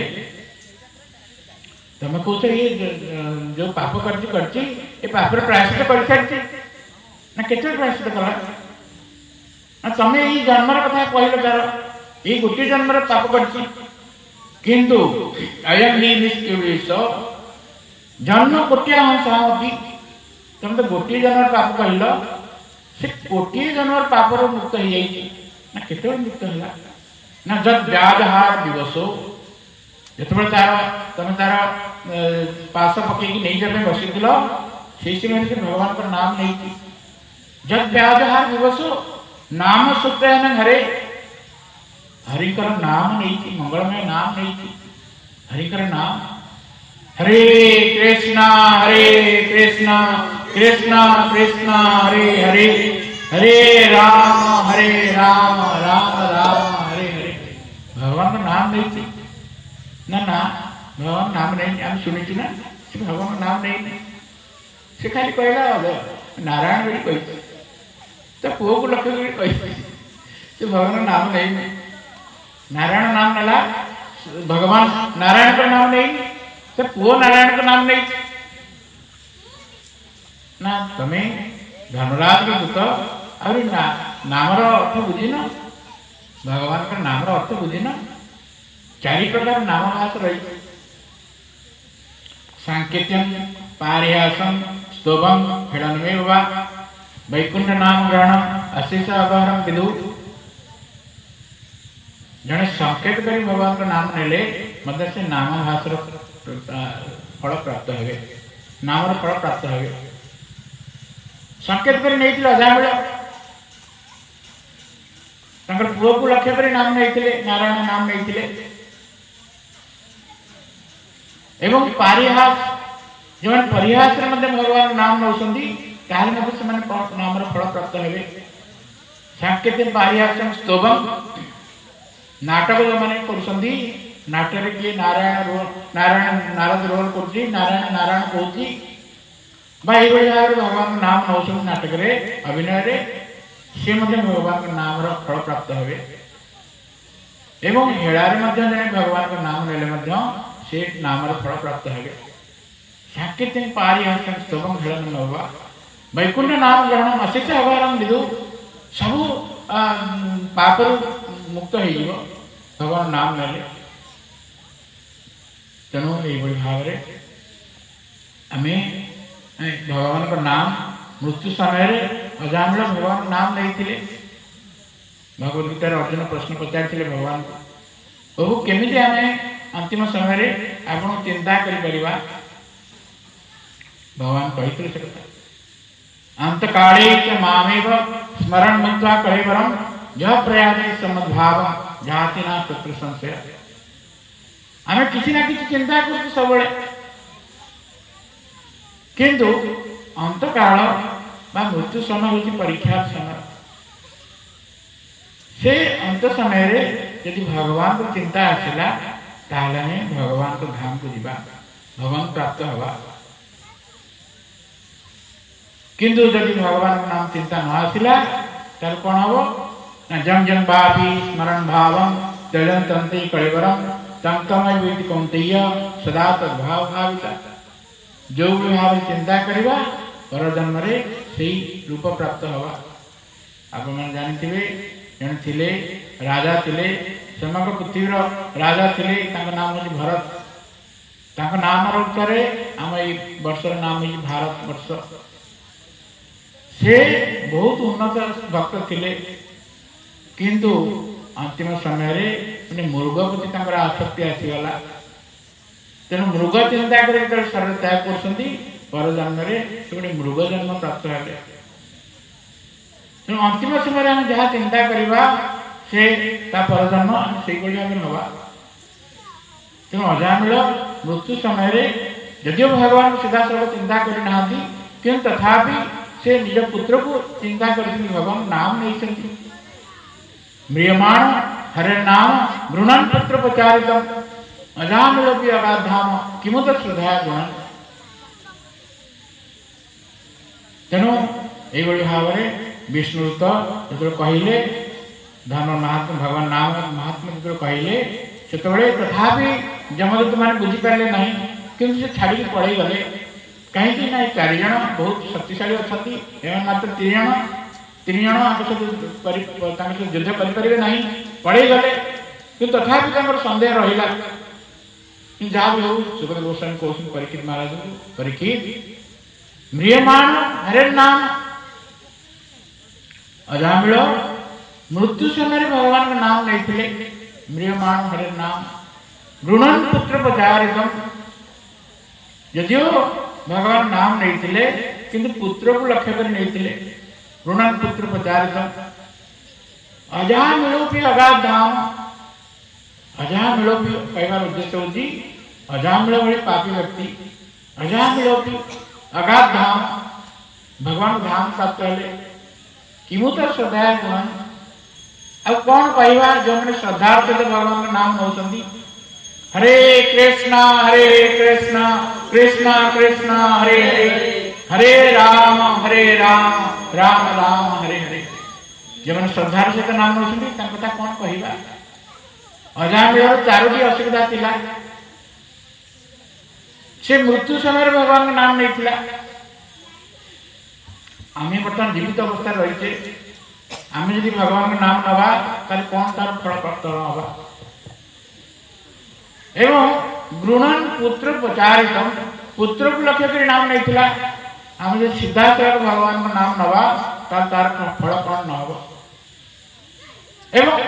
[SPEAKER 1] तुम कौच ये जो पाप कार्य कर पापर प्रायश्चित कर सारी ना के प्रायश्चित कला ना तुम ये जन्म कथा कहल तार ये गोटे जन्म पाप कर किंतु अयम ही निष्क्रियेश जन्म कोटिया हंसावती तुम तो गोटे जन्म पाप कहल से गोटे जन्म पापर मुक्त हो जाए ना केत मुक्त है ना जब व्याजहार दिवसो जो तार तुम तार पास पकईकि नहीं जाए बसी से समय से भगवान का नाम नहीं जब व्याजहार विवशो नाम सुप्रयन हरे हरिकर नाम नहीं मंगलमय नाम नहीं हरिकर नाम हरे कृष्णा कृष्णा कृष्णा हरे हरे हरे राम राम राम हरे हरे भगवान का नाम नहीं थी ना ना भगवान नाम नहीं आम शुणी ना भगवान नाम नहीं से खाली कहला नारायण बोली कही तो पुओ को लक्ष्य कही से भगवान नाम नहीं नारायण नाम नेला भगवान नारायण का नाम नहीं से पुओ नारायण का नाम नहीं ना तमें धर्मराज के दूत और नामर अर्थ बुझीन भगवान का नामर अर्थ बुझीन चारि प्रकार नाम भाष रही सांकेत्यम पारिहासम स्तोभम हेलनमेव वा वैकुंठ नाम ग्रहण अशेष अपहरण विदु जड़े संकेत करी भगवान का नाम नेले मतलब से नाम भाषर फल प्राप्त हे नामर फल प्राप्त हे संकेत करी नहीं अजामिल पुओ को लक्ष्य कर नाम नहीं नारायण नाम नहीं एवं पारिहास जो परिहास भगवान नाम नौ नाम फल प्राप्त हे सांकेत पारिहास स्तोभम नाटक जो मैंने कर नाटक किए नारायण नारद रोल कर नारायण नारायण कहूँ भाई भाव भगवान नाम नौ नाटक अभिनय सी भगवान का नाम फल प्राप्त हे एवं हेड़ार भगवान का नाम नेले से नाम फल प्राप्त हे सांकेत पारिहास स्तोभम हेलन होगा वैकुंठ नाम ग्रहण अशेष अवहारम विदु सब पापर मुक्त हो भगवान नाम नेले तेणु ये भाव आम भगवान का नाम मृत्यु समय अजामिल भगवान नाम नहीं भगवद गीतार अर्जुन प्रश्न पचार भगवान को प्रभु केमी आम अंतिम समय आप चिंता कर भगवान कही से कथा अंत काले मामेव स्मरण मुक्त्वा कलेवरम यह प्रयास समद्भाव जाति ना शत्रु संशय आम किसी ना किसी चिंता कर सब किंतु अंत काल मृत्यु समय हूँ परीक्षा समय से अंत समय यदि भगवान को चिंता आसला ताले भगवान को धाम को जीवा भगवान प्राप्त हवा किंतु यदि भगवान को नाम चिंता न आसला तार कौन हम ना जम जम बापी स्मरण भाव त्यजन तंत्री कलेवरम तम तम कौंतेय सदा तद्भाव भाविता जो भी भाव चिंता करवा पर जन्म से रूप प्राप्त हवा आप जानते जन थिले राजा थिले समग्र पृथ्वीर राजा थिले नाम हूँ भरत नाम अनुसार आम ये वर्षर नाम हूँ भारत वर्ष से बहुत उन्नत भक्त थिले किंतु अंतिम समय मृग प्रति आसक्ति आसीगला तेणु मृग चिंता कर शरीर त्याग कर जन्म से मृग जन्म प्राप्त है तेणु अंतिम समय आम जहाँ चिंता करवा से परजन्म से नवा तेणु अजामिल मृत्यु समय यदिव भगवान सीधा सड़क चिंता करना कि तथापि से निज पुत्र को चिंता कर भगवान नाम नहीं म्रियमाण हरे नाम गृणन पुत्र प्रचारित अजामिल भी अगाधाम किमुत श्रद्धा गुण तेणु ये भाव विष्णुत जो कहले धर्म महात्मा भगवान नाम महात्मा जो कहले से तथापि जमदूत मैंने बुझीपारे ना कि छाड़ी पड़े गले कहीं ना चार जन बहुत शक्तिशाली अच्छा मात्र तीन जन सहित युद्ध करें ना पड़े गले कि तथापि सन्देह रहा जहाँ भी हो सुखदेव गोस्वामी कहते परीक्षित महाराज परीक्षित म्रियमाण हरे नाम अजामिल मृत्यु समय भगवान का नाम नहीं म्रियमाण हरे नाम गृणन पुत्र प्रचारित यदिव भगवान नाम नहीं किंतु पुत्र को लक्ष्य कर नहीं ऋणन पुत्र प्रचारित अजामिलोपि अगाध धाम। अजामिलोपि कहवार उद्देश्य होची अजामिल भली पापी व्यक्ति अजामिलोपि अगाध धाम भगवान धाम प्राप्त हेले किमुत श्रद्धा गुण अब कौन कहवा जो मैंने श्रद्धार्थ भगवान का नाम नौचंदी हरे कृष्णा कृष्णा कृष्णा हरे हरे हरे राम राम राम हरे हरे जो मैंने श्रद्धार सहित नाम नौचंदी कथा कौन कहवा अजामिल चारोटी असुविधा थिला से मृत्यु समय भगवान का नाम नहीं थिला आम बर्तमान जीवित अवस्था रही आम जब भगवान का नाम नवा तार कौन तार फल प्राप्त हवा एवं गृणन पुत्र प्रचारित पुत्र को लक्ष्य कर नाम नहीं थिला आम जो सीधा तरह भगवान का नाम नवा तार फल कौन न हो एवं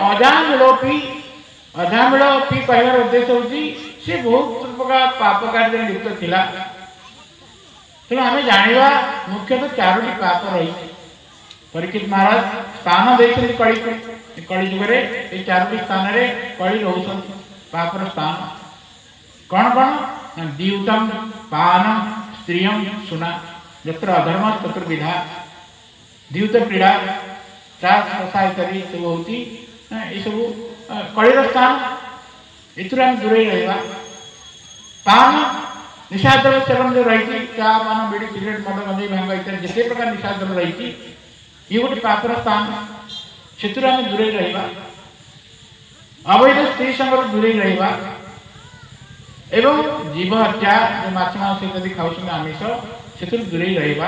[SPEAKER 1] अजामिलोपी कहवार उद्देश्य होची से बहुत प्रकार पाप कार्य लिप्त थिला तेणु आम जाना मुख्यतः चारोटी पाप रही परीक्षित महाराज स्थान देखते कली जुगे ये चारोटी स्थान कली रोच पापर स्थान कौन कौन द्यूतम पानम स्त्रियम सुना जत्र अधर्म तत्र विधा द्यूत क्रीड़ा चाष कषा इत्यादि सब होती ये सब कलीर स्थान एथुर दूरे रहा पान निशाद्रव्य सेवन जो रही चा पान बीड़ी सिगरेट मद गंजे भांग इत्यादि जिते प्रकार निशाद्रव्य रही ये गोटे पापर स्थान से दूरे रहा अवैध स्त्री संग दूरे रहा एवं जीव हत्या जो माछ मांस इत्यादि खाऊँ आमिष से दूरे रहा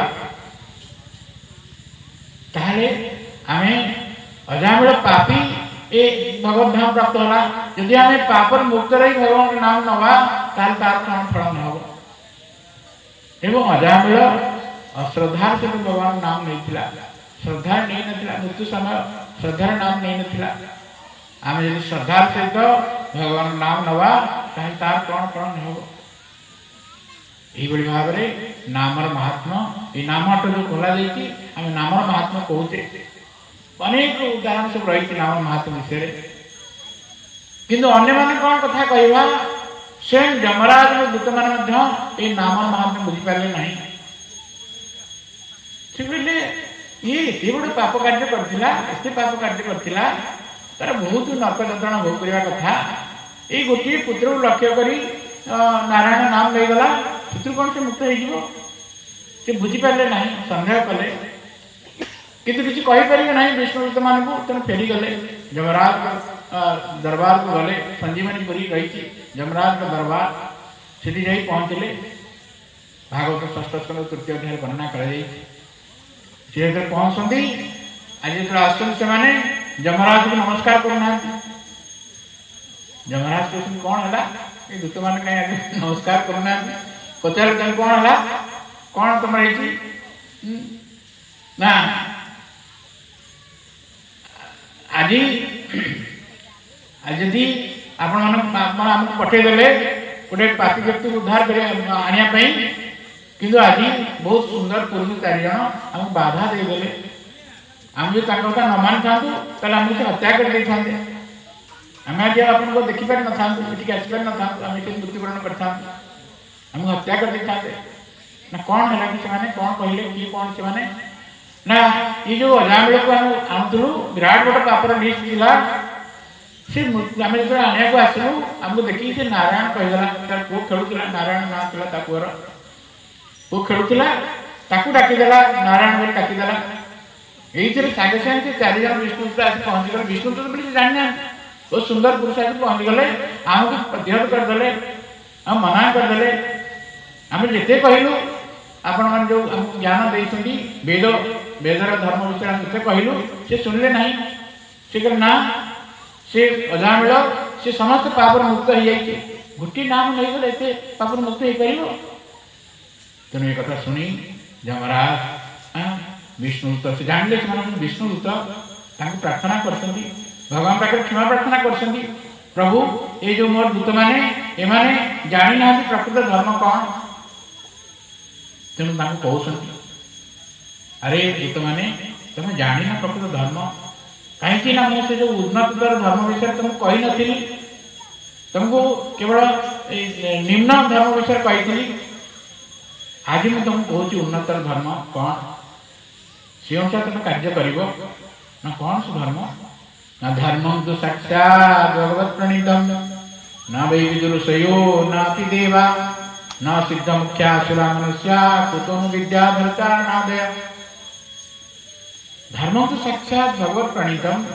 [SPEAKER 1] ताहले आम अजामिल पापी ए भगवत धाम प्राप्त होला यदि आम पापर मुक्त रही भगवान के नाम नवा तार कौन फल न हो एवं अजामिल अश्रद्धार सहित भगवान नाम नहीं थिला श्रद्धा नहीं नथिला मृत्यु समय श्रद्धार नाम नहीं नथिला आम यदि श्रद्धार सहित भगवान नाम नवा तार कौन फल न हो यही भाव में नामर महात्मा ये नामट जो खोल आम नामर महात्मा कहते अनेक उदाहरण सब रही नाम महात्मा विषय किंतु अन्य माने कौन कथा कहवा स्वयं जमराज दूत मैंने नाम महात्मा बुझीपारे ना से ये गोटे पाप कार्य करथिला एते पाप कार्य करथिला तार बहुत नरक यंत्रणा भोग करने कथा ये गोटे पुत्र को लक्ष्य करी नारायण नाम ले गला से कौन से मुक्त हो बुझीपारे ना संदेह कले किंतु किसी कहीपर ना विष्णुदूत मानू तेना फेरीगले जमराज दरबार को गले संजीवनीपुरी रही जमराज का दरबार से जा पहुँचले भागवत षष्ठ स्कंद तृतीय अध्याय वर्णना कर पहुँचती आज जो आसने जमराज को नमस्कार करना जमराज कहते कौन है दूत मान कहीं नमस्कार करना पचार कौन है कौन तुम ना आज जदि आप पठेदेले गोटे पापी व्यक्ति को उद्धार आने किंतु आज बहुत सुंदर पुरुष चारिज आमको बाधा देदेले आम जो कथा न मानी था आमको से हत्या कर आम आज आपको देखिपार ना ये आसपार ना आम मृत्युवरण करमको हत्या कर ना कौन है कि कौन कहले किए कौन से ना ये जो अजामिल को आणुलु विराट गोटे पापर लिस्ट थिला से आम जो आने को आसलु आमको देखिए से नारायण कहीगला तार पु खेलुला नारायण ना था पुअर पु खेलुला डाकीदेला नारायण बोली डाकीदेला ये सागे सागे चारिज विष्णुदूत आस पहुँचीगले विष्णुदूत बोली जाना बहुत सुंदर पुरुष आस पहुँचीगले आमको प्रतिहत करदे आम मना करदे आम जिते कहलु आपण मैंने जो आमको ज्ञान देते वेद वेदर धर्म विषय जिते कहलु से शुणिले ना से कहले ना से अजामिल से समस्त पापर मुक्त हो जाए गोटे नाम नहीं गले एते पापर मुक्त हो पार तेणु ये कथा शुणी जमराज विष्णुदूत से जानले विष्णुदूत प्रार्थना कर भगवान पाखे क्षमा प्रार्थना कर प्रभु ये जो मोर दूत मैंने एमाने जानी ना प्रकृत धर्म कौन तेणु कहते अरे दूत मैंने तुम जान प्रकृत धर्म कहीं मुझे जो उन्नतर धर्म विषय तुमको कही नी तुमको केवल निम्न धर्म विषय कही आज मुझे तुमको कहूँ उन्नतर धर्म कौन से अनुसार तुम कार्य कर कौन से धर्म न धर्मं तो साक्षात् भगवत् प्रणीतम न वै विदुषयो नापि देवा न सिद्ध मुख्या सुरा मनुष्या कुतो विद्याधरचारणादय धर्म तो साक्षात् भगवत् प्रणीतम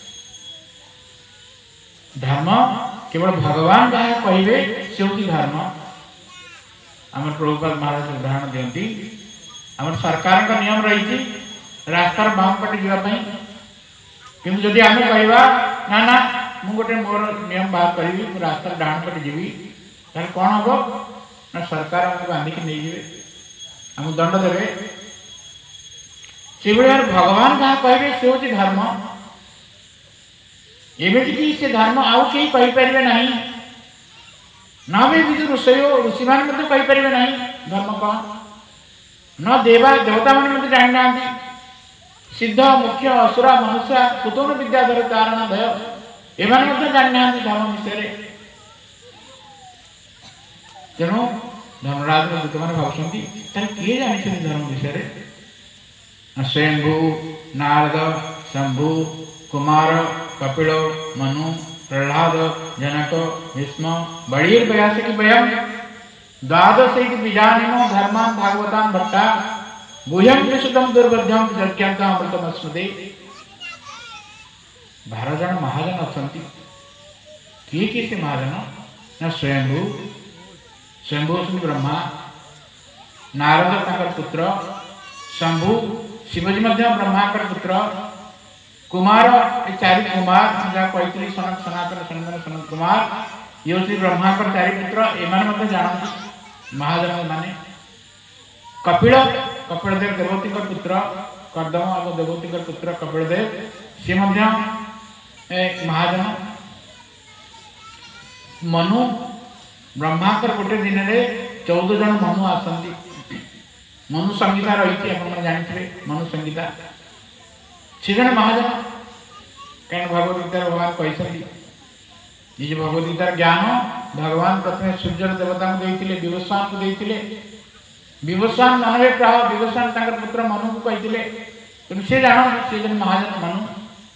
[SPEAKER 1] धर्म केवल भगवान जहाँ कहे से हूँ धर्म आम प्रभुपाद महाराज उदाहरण दिखती आम सरकार का नियम रही रास्तार बाम पटे जावाई कि जदि आम कहवा ना ना मु गोटे मोर नियम बाहर करी रास्तार डाण पटे जीवी तार कौन हम ना सरकार आमको बांधिक नहीं जाए आम दंड देवे से भगवान जहाँ कहे से हूँ धर्म एवं से धर्म आउ कहीं कहीपर ना न भी विदु ऋषय ऋषि मैंने कहीपर ना धर्म कौन न देवा देवता मैंने जानी ना सिद्ध मुख्य असुरा मनुष्य कुतुन विद्याधर कारण भय एम जानी ना धर्म विषय तेणु धर्मराज दूत मैंने भावुंट किए जानी धर्म विषय स्वयंभू नारद शंभु कुमार कपिल मनु प्रहलाद जनक भीष्म बड़ीर बयास की वयम द्वादश बीजानिनो धर्मान भागवतान भट्टा गुह्यम विशुद्धम दुर्बोध्यम जज्ञाता अमृतम स्मृति 12 जन महाजन अच्छा किए से महाजन ना स्वयंभू स्वयंभू ब्रह्मा नारद ताकर पुत्र शंभु शिवजी ब्रह्माकर पुत्र कुमार चारि कुमार जहाँ कही सनत सनातन सनातन सनत कुमार ये श्री ब्रह्माकर चारि पुत्र एम जानते महाजन माने कपिल कपिलदेव देवती पुत्र कर्दम और देवती पुत्र कपिलदेव सी महाजन मनु ब्रह्माकर गोटे दिन में 14 जन मनु आसती मनु संहिता रही आप जानते मनु संहिता से जन महाजन कहीं भगवद गीतार भगवान कहते ये भगवद गीतार ज्ञान भगवान प्रथम सूर्य देवता को देते विवस्वान को देते विवस्वान मन प्राह विवस्वान पुत्र मनु को कहते तेणु से जान से जन महाजन मनु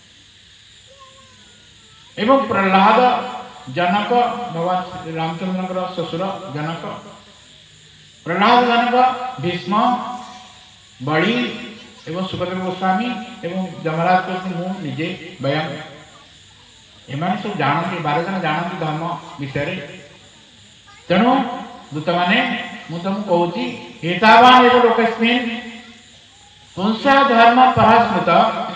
[SPEAKER 1] एवं प्रहलाद जनक भगवान रामचंद्र ससुर जनक प्रहलाद जनक भीष्म बड़ी एवं सुखदेव गोस्वामी एवं जमराज को मुझे बयान एम सब जानते 12 जन जानते धर्म विषय तेणु दूत मैंने मुझे तुमको कहूँ एतावान एवं लोकस्मिन् पुंसा धर्म परास्मृत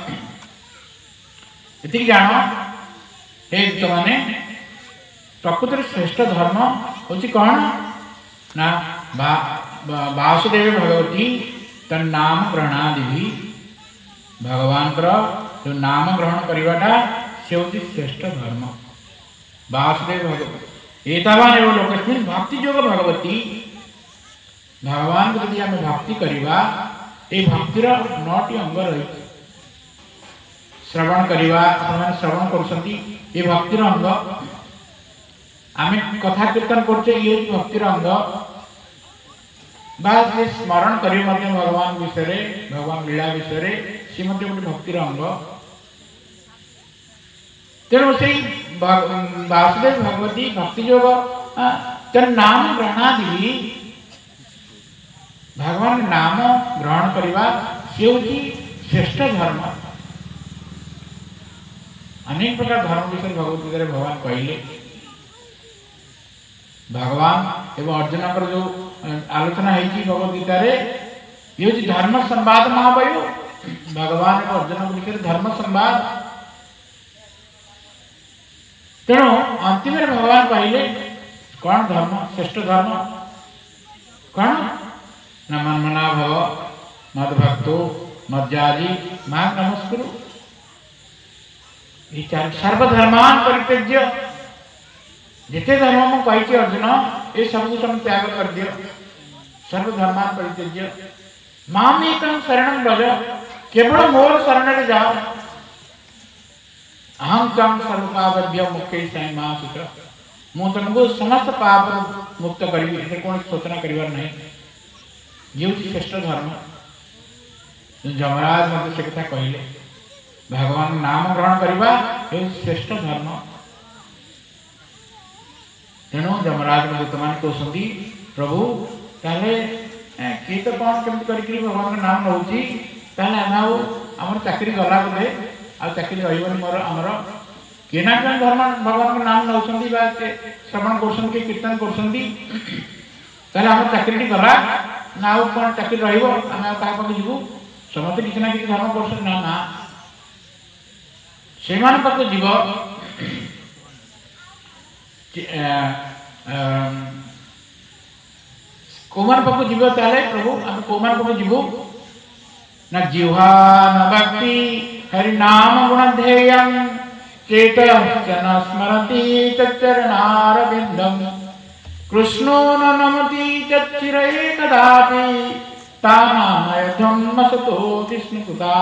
[SPEAKER 1] ये जान हे दूत मैंने प्रकृति श्रेष्ठ धर्म हूँ कौन ना वासुदेव भगवती तन्नाम ग्रहणादि भगवान जो नाम ग्रहण करवाटा से हूँ श्रेष्ठ धर्म वासुदेव भगवती एतावान एवं लोकस्मिन् भक्ति योग भगवती भगवान को यदि आम भक्ति करवा ये भक्तिर 9टी अंग रही श्रवण करवा श्रवण कर भक्तिर अंग आम कथा कीर्तन करछे ये भक्तिर अंग बा स्मरण कर भगवान विषय भगवान लीला विषय सी गोटे भक्तिर अंग तेणु से वासुदेव भगवती भक्ति योग नाम ग्रहणादि भगवान नाम ग्रहण करवा से हूँ श्रेष्ठ धर्म अनेक प्रकार धर्म विषय भगवत भगवान कहले भगवान एवं अर्जुन जो आलोचना है भगवद गीता ये हूँ धर्म संवाद महावायु भगवान एवं अर्जुन विषय धर्म संवाद तेणु अंतिम भगवान कहले कौन धर्म श्रेष्ठ धर्म कौन न मन्मना भव मद्भक्तो मज्जाजी मां नमस्कुरु सर्वधर्मान परित्यज्य जिते धर्म मुझे कही अर्जुन ये सब तुम त्याग कर दियो सर्वधर्मान परित्यज्य माम एक शरण व्रज केवल मोर शरण जाओ। अहम तम सर्वपापभ्यो मुक्ति महापुत्र, मु तुमको समस्त पाप मुक्त करी, कौन सोचना करिवार नहीं। ये श्रेष्ठ धर्म जमराज मत से कथा कहले, भगवान नाम ग्रहण करवा ये श्रेष्ठ धर्म। तेणु जमराज दूत मान कहते प्रभु ताले किए तो कौन केमती करी भगवान नाम नौ आम चाकरी गला बोले आ चाकरी रही मोर आमर किए ना क्या धर्म भगवान नाम नौ श्रवण कर कीर्तन कर चाकरी गला ना आउ कौन चाकरी रही पाखे जीवु समस्त किसी ना कि धर्म कर ना ना से पाक जीव कौमान पाक जीव ताले प्रभु आम कौमान पाक जीवु न जिह्वा न भक्ति हरि नाम गुण ध्येयं चेतश्च न स्मरति तच्चरणारविन्दं कृष्णो न नमति तच्चिरये कदापि तानामयथं असतो विष्णुसुता।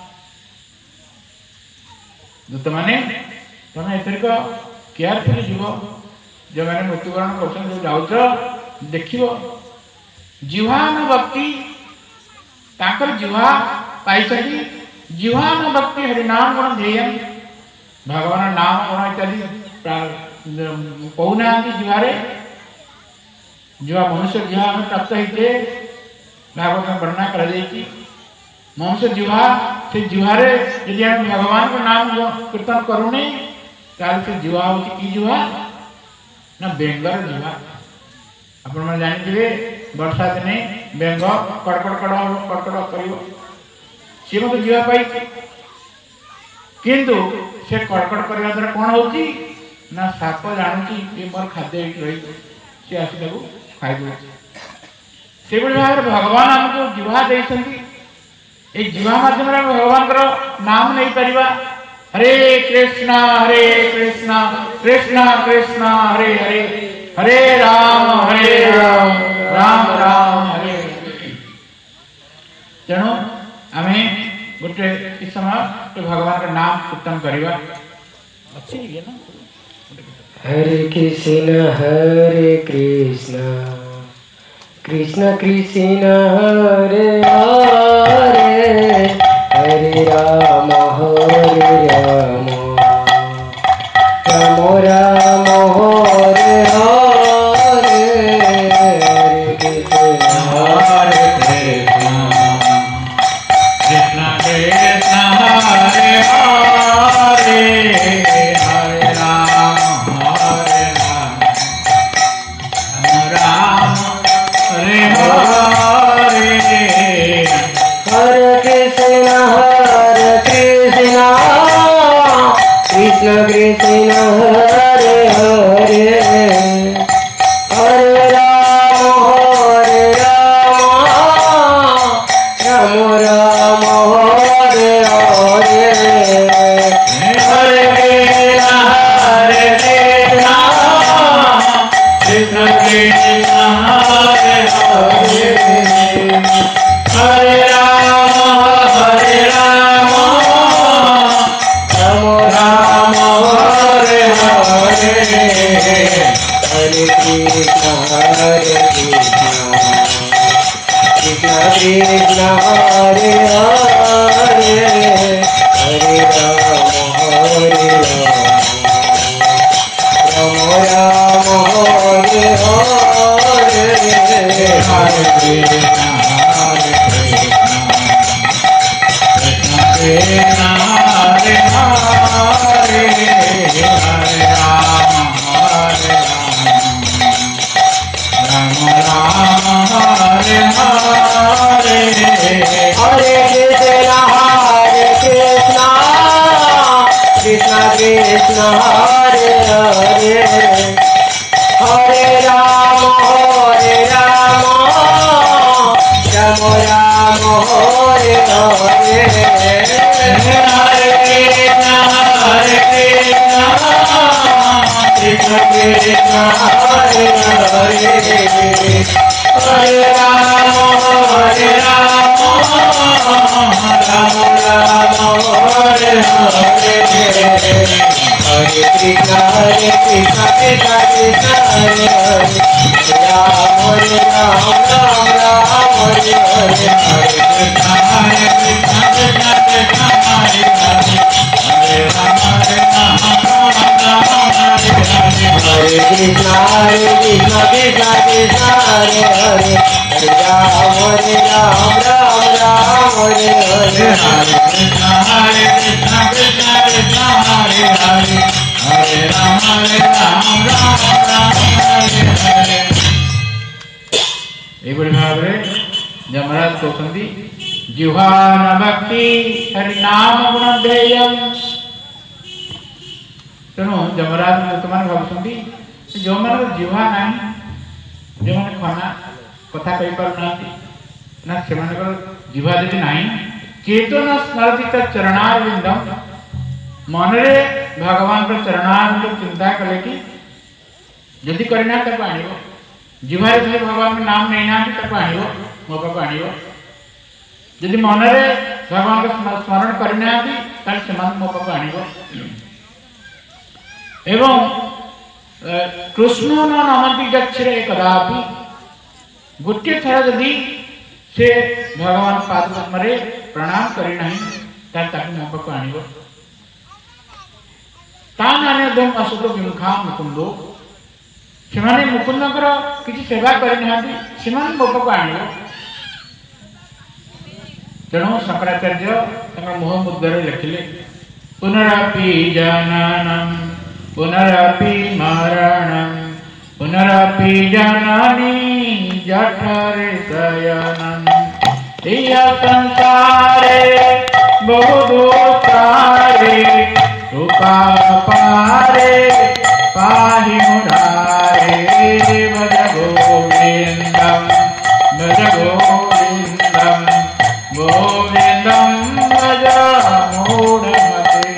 [SPEAKER 1] दूत माने तमे एथरिक केयरफुल जीव जो मैंने मृत्युवरण कर जो जाऊच देखियो जिह्वा न भक्ति ताकर जिह्वा पाई जिह्वा न भक्ति हरिनाम गुण ध्येय भगवान नाम गुण इत्यादि कहूना जिह्वारे जिह्वा मनुष्य जिह्वा आम प्राप्त होते भागवत में वर्णना कर मनुष्य जिह्वा से जिह्वारे यदि आम भगवान को नाम कीर्तन करूनी ताल से जिह्वा हूँ कि जिह्वा ना बेंगर जिह्वा। आपण मैंने जानते वर्षा दिने बेंग कड़कड़ कड़कड़ कर सी मत जीवा पाई किंतु से कड़कड़ करने द्वारा कौन होती ना साप जानूँ ये मोर खाद्य रही सी आसी खाई से भाव भगवान आमको जिह्वा देते ये जिह्वा माध्यम भगवान नाम नहीं पार हरे कृष्णा कृष्ण कृष्ण हरे हरे हरे राम राम राम हरे। तेणु आम गोटे इस समय भगवान का नाम कीर्तन करवा अच्छी ना।
[SPEAKER 2] हरे Krishna Krishna Krishna Hare Hare Hare Ram Ram Ram Hare Hare Hare Krishna
[SPEAKER 1] Krishna Krishna Hare Hare Hare Ram Ram Hare Hare
[SPEAKER 2] Hare Krishna Krishna Krishna Hare Hare Hare Ram Ram Ram Hare Hare
[SPEAKER 1] Hare Krishna Krishna Hare Hare Hare Ram Ram Hare Hare
[SPEAKER 2] Hare Krishna Krishna Krishna Hare Hare Hare Ram Ram Hare Hare
[SPEAKER 1] Hare Krishna Krishna Hare Hare Hare Ram Ram Hare Hare
[SPEAKER 2] Hare Krishna Krishna Hare Hare Hare Ram Ram Ram Hare Hare
[SPEAKER 1] Hare Krishna Krishna Hare Hare Hare Ram
[SPEAKER 2] Hare Rama, Rama Rama, Hare Hare, Hare Krishna, Krishna Krishna, Hare Hare, Hare Rama, Rama Hare Hare, Hare Krishna, Krishna Krishna, Hare Hare, Hare Rama, Rama Hare Hare, Hare Krishna, Krishna Krishna, Hare Hare, Hare Rama, Rama Hare Hare, Hare Krishna, Krishna Krishna, Hare Hare, Hare Rama, Rama Hare Hare।
[SPEAKER 1] ଏଇଭଳି ଭାବରେ ଯମରାଜ କହୁଛନ୍ତି ଜିହ୍ୱା ନ ଭକ୍ତି ହରିନାମ ଗୁଣ ଧ୍ୟେୟମ୍। ତେଣୁ ଯମରାଜ ଲୋକମାନେ ଭାବୁଛନ୍ତି ଯେଉଁମାନଙ୍କର ଜିହ୍ୱା ନାହିଁ, ଯେଉଁମାନେ ଖନା କଥା କହିପାରୁନାହାନ୍ତି ନା, ସେମାନଙ୍କର ଜିହ୍ୱା ଯଦି ନାହିଁ, ଚେତନ ସ୍ମରତିତ ଚରଣାରବିନ୍ଦମ୍, ମନରେ ଭଗବାନଙ୍କର ଚରଣାରବିନ୍ଦ ଚିନ୍ତା କଲେ କି ଯଦି କରିନା ତାକୁ ଆଣିବ, ଜିହ୍ୱାରେ ଯଦି ଭଗବାନଙ୍କ ନାମ ନେଇନାହାନ୍ତି ତାକୁ ଆଣିବ, ମୋ ପାଖକୁ ଆଣିବ। ଯଦି ମନରେ ଭଗବାନଙ୍କ ସ୍ମରଣ କରିନାହାନ୍ତି ତାହେଲେ ସେମାନେ ମୋ ପାଖକୁ ଆଣିବ। ଏବଂ କୃଷ୍ଣ ନ ନମନ୍ତି ଗଚ୍ଛରେ କଦାପି, ଗୋଟିଏ ଥର ଯଦି ସେ ଭଗବାନ ପାଦପଦ୍ମରେ ପ୍ରଣାମ କରିନାହିଁ ତାହେଲେ ତାକୁ ମୋ ପାଖକୁ ଆଣିବ। ତା ମାନେ ଅସୁତ ବିମୁଖା ମୁକୁନ୍ଦ, ସେମାନେ ମୁକୁନ୍ଦଙ୍କର କିଛି ସେବା କରିନାହାନ୍ତି, ସେମାନେ ମୋ ପାଖକୁ ଆଣିବ। ତେଣୁ ଶଙ୍କରାଚାର୍ଯ୍ୟ ତାଙ୍କ ମୁହ ମୁଦ୍ରାରେ ଲେଖିଲେ ପୁନରପି ଜନନମ୍ ପୁନରପି ମରଣମ୍ ପୁନରପି ଜନନୀ ଜଠରେ ଶୟନମ୍। ଇହ ସଂସାରେ ବହୁ ଦୋଷାରେ କୃପା ପାରେ ପାହି ମୁରାରେ, ଭଜ ଗୋବିନ୍ଦମ୍ ଭଜ ଗୋବିନ୍ଦମ୍ ଗୋବିନ୍ଦମ୍ ଭଜ ମୂଢ଼ମତେ।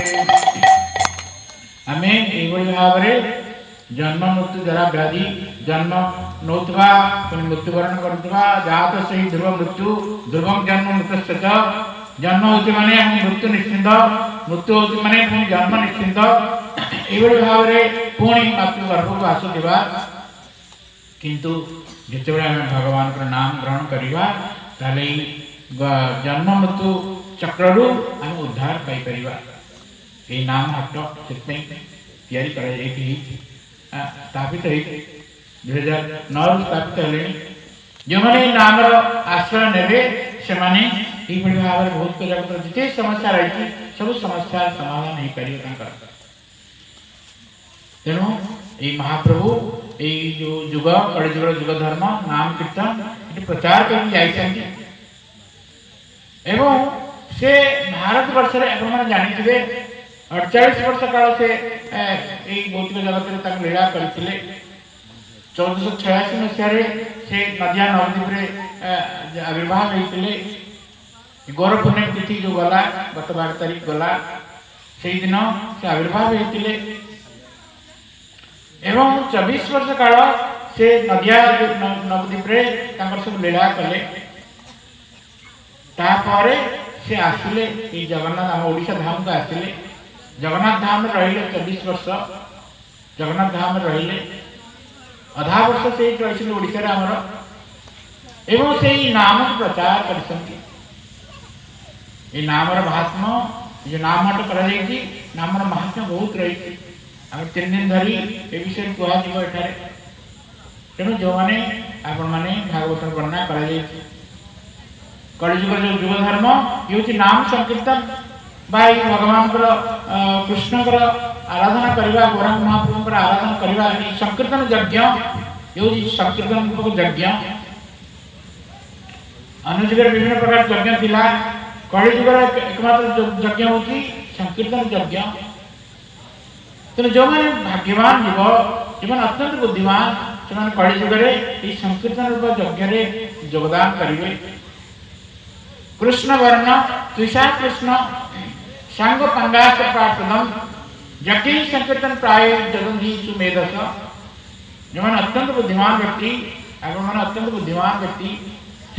[SPEAKER 1] ଆମେ ଏଇଭଳି ଭାବରେ ଜନ୍ମ ମୃତ୍ୟୁ ଜରା ବ୍ୟାଧି, ଜନ୍ମ ନେଉଥିବା ପୁଣି ମୃତ୍ୟୁବରଣ କରୁଥିବା, ଯାହା ତ ସେଇ ଧ୍ରୁବ ମୃତ୍ୟୁ, ଧ୍ରୁବଂ ଜନ୍ମ ମୃତ୍ୟୁଶ୍ଚ, ଜନ୍ମ ହେଉଛି ମାନେ ମୃତ୍ୟୁ ନିଶ୍ଚିନ୍ତ, ମୃତ୍ୟୁ ହେଉଛି ମାନେ ପୁଣି ଜନ୍ମ ନିଶ୍ଚିନ୍ତ। ଏଇଭଳି ଭାବରେ ପୁଣି ମାତୃ ଗର୍ଭକୁ ଆସୁଥିବା, କିନ୍ତୁ ଯେତେବେଳେ ଆମେ ଭଗବାନଙ୍କର ନାମ ଗ୍ରହଣ କରିବା ତାହେଲେ ଏଇ ଜନ୍ମ ମୃତ୍ୟୁ ଚକ୍ରରୁ ଆମେ ଉଦ୍ଧାର ପାଇପାରିବା। ଏଇ ନାମ ହାଟ ସେଥିପାଇଁ ତିଆରି କରାଯାଇକି ସ୍ଥାପିତ ହେଇଛି, 2009ରୁ ସ୍ଥାପିତ ହେଲେଣି। ଯେଉଁମାନେ ଏଇ ନାମର ଆଶ୍ରୟ ନେବେ ସେମାନେ ଏଇଭଳି ଭାବରେ ବହୁତ ଜଗତର ଯେତେ ସମସ୍ୟା ରହିଛି ସବୁ ସମସ୍ୟାର ସମାଧାନ ହେଇପାରିବ ତାଙ୍କର। ତେଣୁ ଏଇ ମହାପ୍ରଭୁ ଏଇ ଯୋଉ ଯୁଗ କଳିଯୁଗର ଯୁଗ ଧର୍ମ ନାମ କୀର୍ତ୍ତନ ଏଠି ପ୍ରଚାର କରିକି ଯାଇଛନ୍ତି। ଏବଂ ସେ ଭାରତ ବର୍ଷରେ ଆପଣମାନେ ଜାଣିଥିବେ 48 ବର୍ଷ କାଳ ସେ ଏଇ ଭୌତିକ ଜଗତରେ ତାଙ୍କୁ ଲୀଳା କରିଥିଲେ। 1486 ମସିହାରେ ସେ ନଦିଆ ନବଦ୍ୱୀପରେ ଆବିର୍ଭାବ ହେଇଥିଲେ। ଗୌର ପୂର୍ଣ୍ଣିମା ତିଥି ଯୋଉ ଗଲା, ଗତ 12 ତାରିଖ ଗଲା, ସେଇଦିନ ସେ ଆବିର୍ଭାବ ହେଇଥିଲେ। ଏବଂ 24 ବର୍ଷ କାଳ ସେ ନଦିଆ ନବଦ୍ୱୀପରେ ତାଙ୍କର ସବୁ ଲୀଳା କଲେ। ତାପରେ ସେ ଆସିଲେ ଏଇ ଜଗନ୍ନାଥ ଆମ ଓଡ଼ିଶା ଧାମକୁ ଆସିଲେ। ଜଗନ୍ନାଥ ଧାମରେ ରହିଲେ 24 ବର୍ଷ, ଜଗନ୍ନାଥ ଧାମରେ ରହିଲେ। ଅଧା ବର୍ଷ ସେଇଠି ରହିଛନ୍ତି ଓଡ଼ିଶାରେ ଆମର, ଏବଂ ସେଇ ନାମକୁ ପ୍ରଚାର କରିଛନ୍ତି। এই নামর মহাত্ম যে নামট କରାଯାଇଛି, ନାମର ମହାତ୍ମ୍ୟ ବହୁତ ରହିଛି। ଆମେ 3 ଦିନ ଧରି ଏ ବିଷୟରେ କୁହାଯିବ ଏଠାରେ। ତେଣୁ ଯେଉଁମାନେ ଆପଣମାନେ ଭାଗବତ ବର୍ଣ୍ଣନା କରାଯାଇଛି, କଳିଯୁଗର ଯେଉଁ ଯୁଗ ଧର୍ମ ଇଏ ହେଉଛି ନାମ ସଂକୀର୍ତ୍ତନ ବା ଏଇ ଭଗବାନଙ୍କର କୃଷ୍ଣଙ୍କର ଆରାଧନା କରିବା, ଗୌରାଙ୍ଗ ମହାପ୍ରଭୁଙ୍କର ଆରାଧନା କରିବା, ଏଇ ସଂକୀର୍ତ୍ତନ ଯଜ୍ଞ ହେଉଛି ସଂକୀର୍ତ୍ତନ ରୂପକ ଯଜ୍ଞ। ଅନ୍ୟ ଯୁଗରେ ବିଭିନ୍ନ ପ୍ରକାର ଯଜ୍ଞ ଥିଲା, କଳିଯୁଗର ଏକମାତ୍ର ଯଜ୍ଞ ହେଉଛି ସଂକୀର୍ତ୍ତନ ଯଜ୍ଞ। ତେଣୁ ଯେଉଁମାନେ ଭାଗ୍ୟବାନ ଯୁବ, ଯେଉଁମାନେ ଅତ୍ୟନ୍ତ ବୁଦ୍ଧିମାନ, ସେମାନେ କଳିଯୁଗରେ ଏହି ସଂକୀର୍ତ୍ତନ ରୂପ ଯଜ୍ଞରେ ଯୋଗଦାନ କରିବେ। କୃଷ୍ଣ ବର୍ଣ୍ଣ ତୁଷା କୃଷ୍ଣ ସାଙ୍ଗ ପାଙ୍ଗାସ ପାର୍ଷଦମ୍ ଯଜ୍ଞ ସଂକୀର୍ତ୍ତନ ପ୍ରାୟ ଜଗନ୍ଧି ସୁମେଧସ। ଯେଉଁମାନେ ଅତ୍ୟନ୍ତ ବୁଦ୍ଧିମାନ ବ୍ୟକ୍ତି, ଆପଣମାନେ ଅତ୍ୟନ୍ତ ବୁଦ୍ଧିମାନ ବ୍ୟକ୍ତି,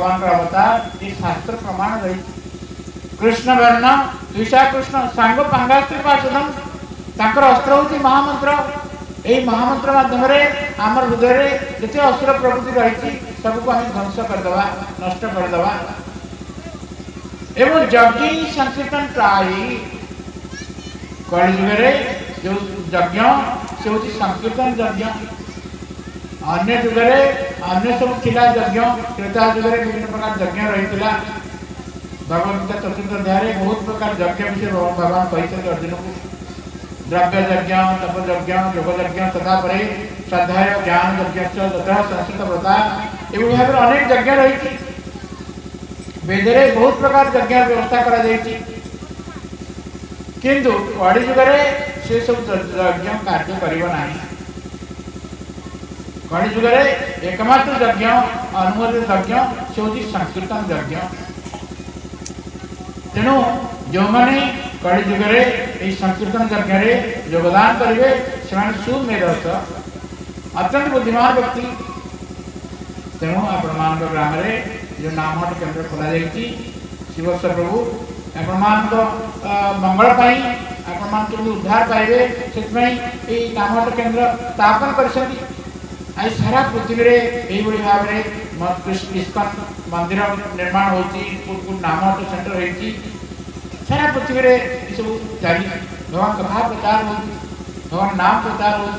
[SPEAKER 1] भगवान का अवतार ये शास्त्र प्रमाण रही। कृष्ण वर्ण द्विषा कृष्ण सांग पांगास्त्री पार्षदम तांकर अस्त्र होती महामंत्र। यही महामंत्र माध्यम आम हृदय जिते असुर प्रवृत्ति रही सबको आम ध्वंस करदे नष्ट करदे। एवं यज्ञ संकीर्तन प्राय कलिजुगे जो यज्ञ से हूँ संकीर्तन यज्ञ। अन्य जुगे अन्य सब थिला यज्ञ त्रेता जुगे विभिन्न प्रकार यज्ञ रही। भगवद्गीता चतुर्थ अध्याय बहुत प्रकार यज्ञ विषय भगवान कहते अर्जुन को। द्रव्य यज्ञ तप यज्ञ योग यज्ञ तथा पर श्रद्धा ज्ञान यज्ञ संस्कृत व्रता एवं भाव अनेक यज्ञ रही। वेदरे बहुत प्रकार यज्ञ व्यवस्था करा किंतु कली जुगे से सब यज्ञ कार्य करना। कली जुगे एकमात्र यज्ञ अनुमोदित यज्ञ से हूँ संकीर्तन यज्ञ। तेणु जो मैंने कली जुगे ये संकीर्तन यज्ञ योगदान करेंगे से सुमेधस अत्यंत बुद्धिमान व्यक्ति। तेणु आपण ग्राम में जो नामहट केन्द्र खोल शिवस्व प्रभु आपण मंगल आपण उद्धार पाइबे से नामहट केन्द्र स्थापन कर सारा पृथ्वी में भाव में इस्कन मंदिर निर्माण हो नामहट सेंटर रही सारा पृथ्वी में सब चली भगवान कथा प्रचार हो भगवान नाम प्रचार हो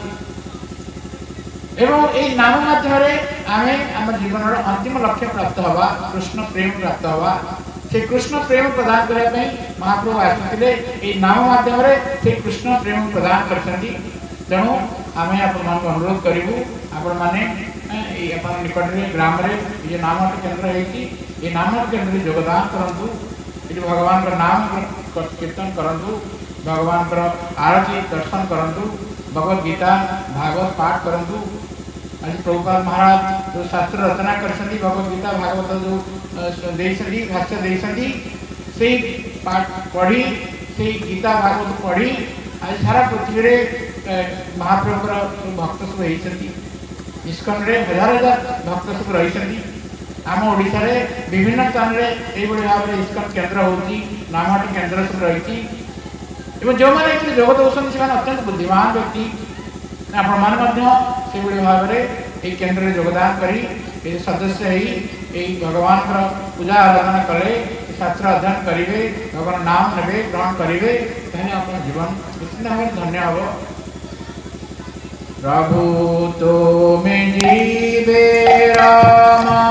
[SPEAKER 1] एवं ये नाम माध्यम आम जीवन अंतिम लक्ष्य प्राप्त हवा कृष्ण प्रेम प्राप्त हवा से कृष्ण प्रेम प्रदान करने महाप्रभु आसते नाम माध्यम से कृष्ण प्रेम प्रदान कर। तेणु आम आप अनुरोध करूँ आपण मैंने निकट में ग्राम में ये नामहट केन्द्र ये नामहट केन्द्र योगदान करूँ। ये भगवान का नाम कीर्तन करूँ भगवान का आरती दर्शन करूँ भगवद गीता भागवत पाठ करूँ। आज प्रभुपाद महाराज जो शास्त्र रचना कर भगवद गीता भागवत जो भाष्य देती से पाठ पढ़ी से गीता भागवत पढ़ी आज सारा पृथ्वी में महाप्रभुर भक्त सब होती इस्कन रे हजार हजार भक्त सब रही। आम ओडिशा रे विभिन्न स्थान में भाव में इस्कन केन्द्र होती नामहट केन्द्र सब रही। जो मैंने जोग दौरान से अत्यंत बुद्धिमान व्यक्ति आपण मैंने भाव में केन्द्र में योगदान करी सदस्य ही भगवान का पूजा आराधना करे शास्त्र अध्ययन करेंगे भगवान नाम ने ग्रहण करेंगे तेने अपना जीवन निश्चित भाव धन्य हम। प्रभु तो में जीवे रामा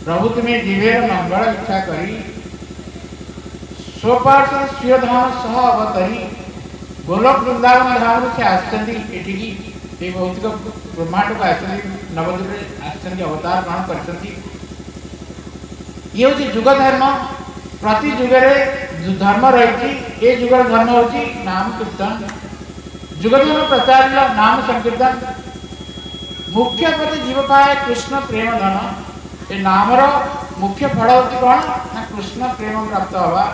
[SPEAKER 1] प्रभु तुम्हें जीवेर मंगल इच्छा करी स्वपार्थ स्वीय धाम सह अवतरी गोलोक वृंदावन धाम से आसती भौतिक ब्रह्मांड को आसती नवद्वीप आसती अवतार ग्रहण कर ये हूँ जुग धर्म प्रति जुगरे धर्म रही ये जुगर धर्म हूँ नाम कीर्तन जुग धर्म प्रचार नाम संकीर्तन मुख्य प्रति जीव पाए कृष्ण प्रेम धन ये नामर मुख्य फल हूँ कौन ना कृष्ण प्रेम प्राप्त हवा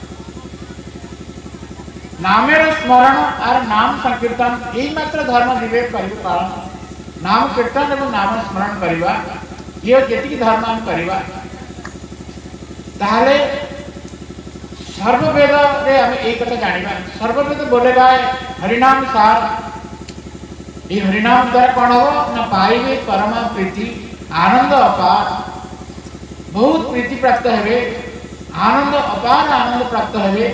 [SPEAKER 1] नामेर स्मरण और नाम संकीर्तन यही मात्र धर्म विवेक कर पालन नाम कीर्तन एवं नाम स्मरण करवा ये जी धर्म आम करवा ताहले सर्ववेद रे आम एक कथा जानिबा सर्ववेद बोलेगा हरिनाम सार ये हरिनाम द्वारा कौन हम ना पाइबे परम प्रीति आनंद अपार बहुत प्रीति प्राप्त हेबे आनंद अपार आनंद प्राप्त हेबे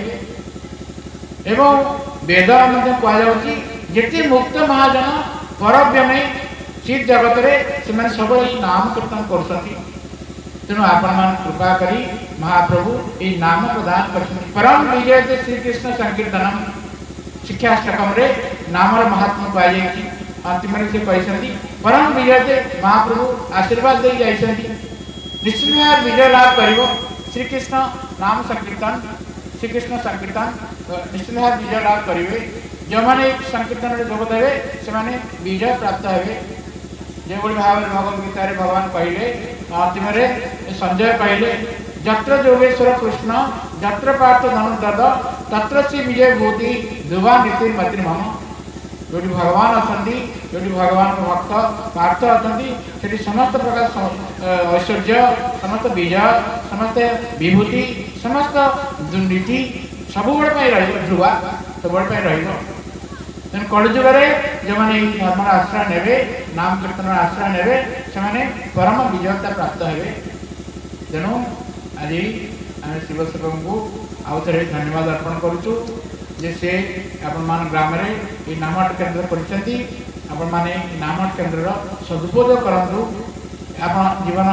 [SPEAKER 1] एवं वेद कहुच्छी जिते मुक्त महाजन परव्य में चित जगत में सब नाम कीर्तन कर तेणु आपण मान कृपा करी महाप्रभु ये नाम प्रदान कर परम विजय श्रीकृष्ण संकीर्तनम शिक्षाष्टकम रे नामर महात्मा पाई अंतिम से कहते परम विजय महाप्रभु आशीर्वाद दे जाइछन्ति निश्चित भाव विजय लाभ कर श्रीकृष्ण नाम संकीर्तन श्रीकृष्ण संकीर्तन निश्चित भाव विजय लाभ करेंगे जो मैंने संकीर्तन में जोग देवे से विजय प्राप्त हे जो भाव में भगवद गीता भगवान कहले अंतिम संजय कहले जत्र जोगेश्वर कृष्ण जत्र पार्थ धनुर्दद तत्र श्री विजय भूति ध्रुवा नीति मति मम जो भगवान अच्छा जो भगवान भक्त पार्थ अच्छा से समस्त प्रकार ऐश्वर्य समस्त विजय समस्त विभूति समस्त दुर्नीति सब ध्रुवा सब तेणु कलिजुगे जो मैंने धर्म आश्रय ने नाम कीर्तन आश्रय ने से परम विजयता प्राप्त हे तेणु आज आम शिवसेवक को आउ थे धन्यवाद अर्पण करुचु जे से आपण ग्राम ये नामट केन्द्र कर नामट केन्द्र सदुपयोग करूँ आप जीवन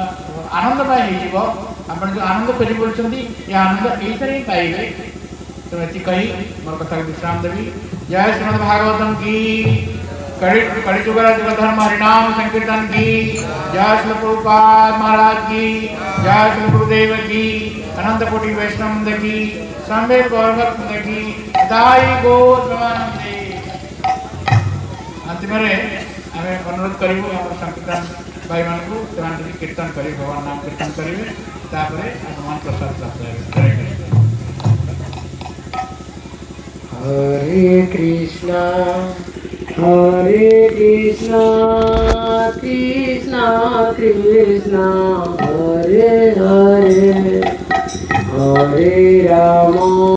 [SPEAKER 1] आनंदमय हो जो आनंद खोजी बोलते ये आनंद यही पाइबे तो ये कही मोर कथा विश्राम देवी जय श्रीमद् भागवतम की कलिजुग धर्म हरिनाम संकीर्तन की जय श्री प्रभुपाद महाराज की जय श्री गुरुदेव की अनंत कोटि वैष्णव की संबे गौरभक्त की दाई गो अंतिम आम अनुरोध करूँ संकीर्तन भाई मान कीर्तन कर भगवान नाम कीर्तन करेंगे भगवान प्रसाद प्राप्त
[SPEAKER 2] हरे कृष्णा कृष्णा कृष्णा हरे हरे हरे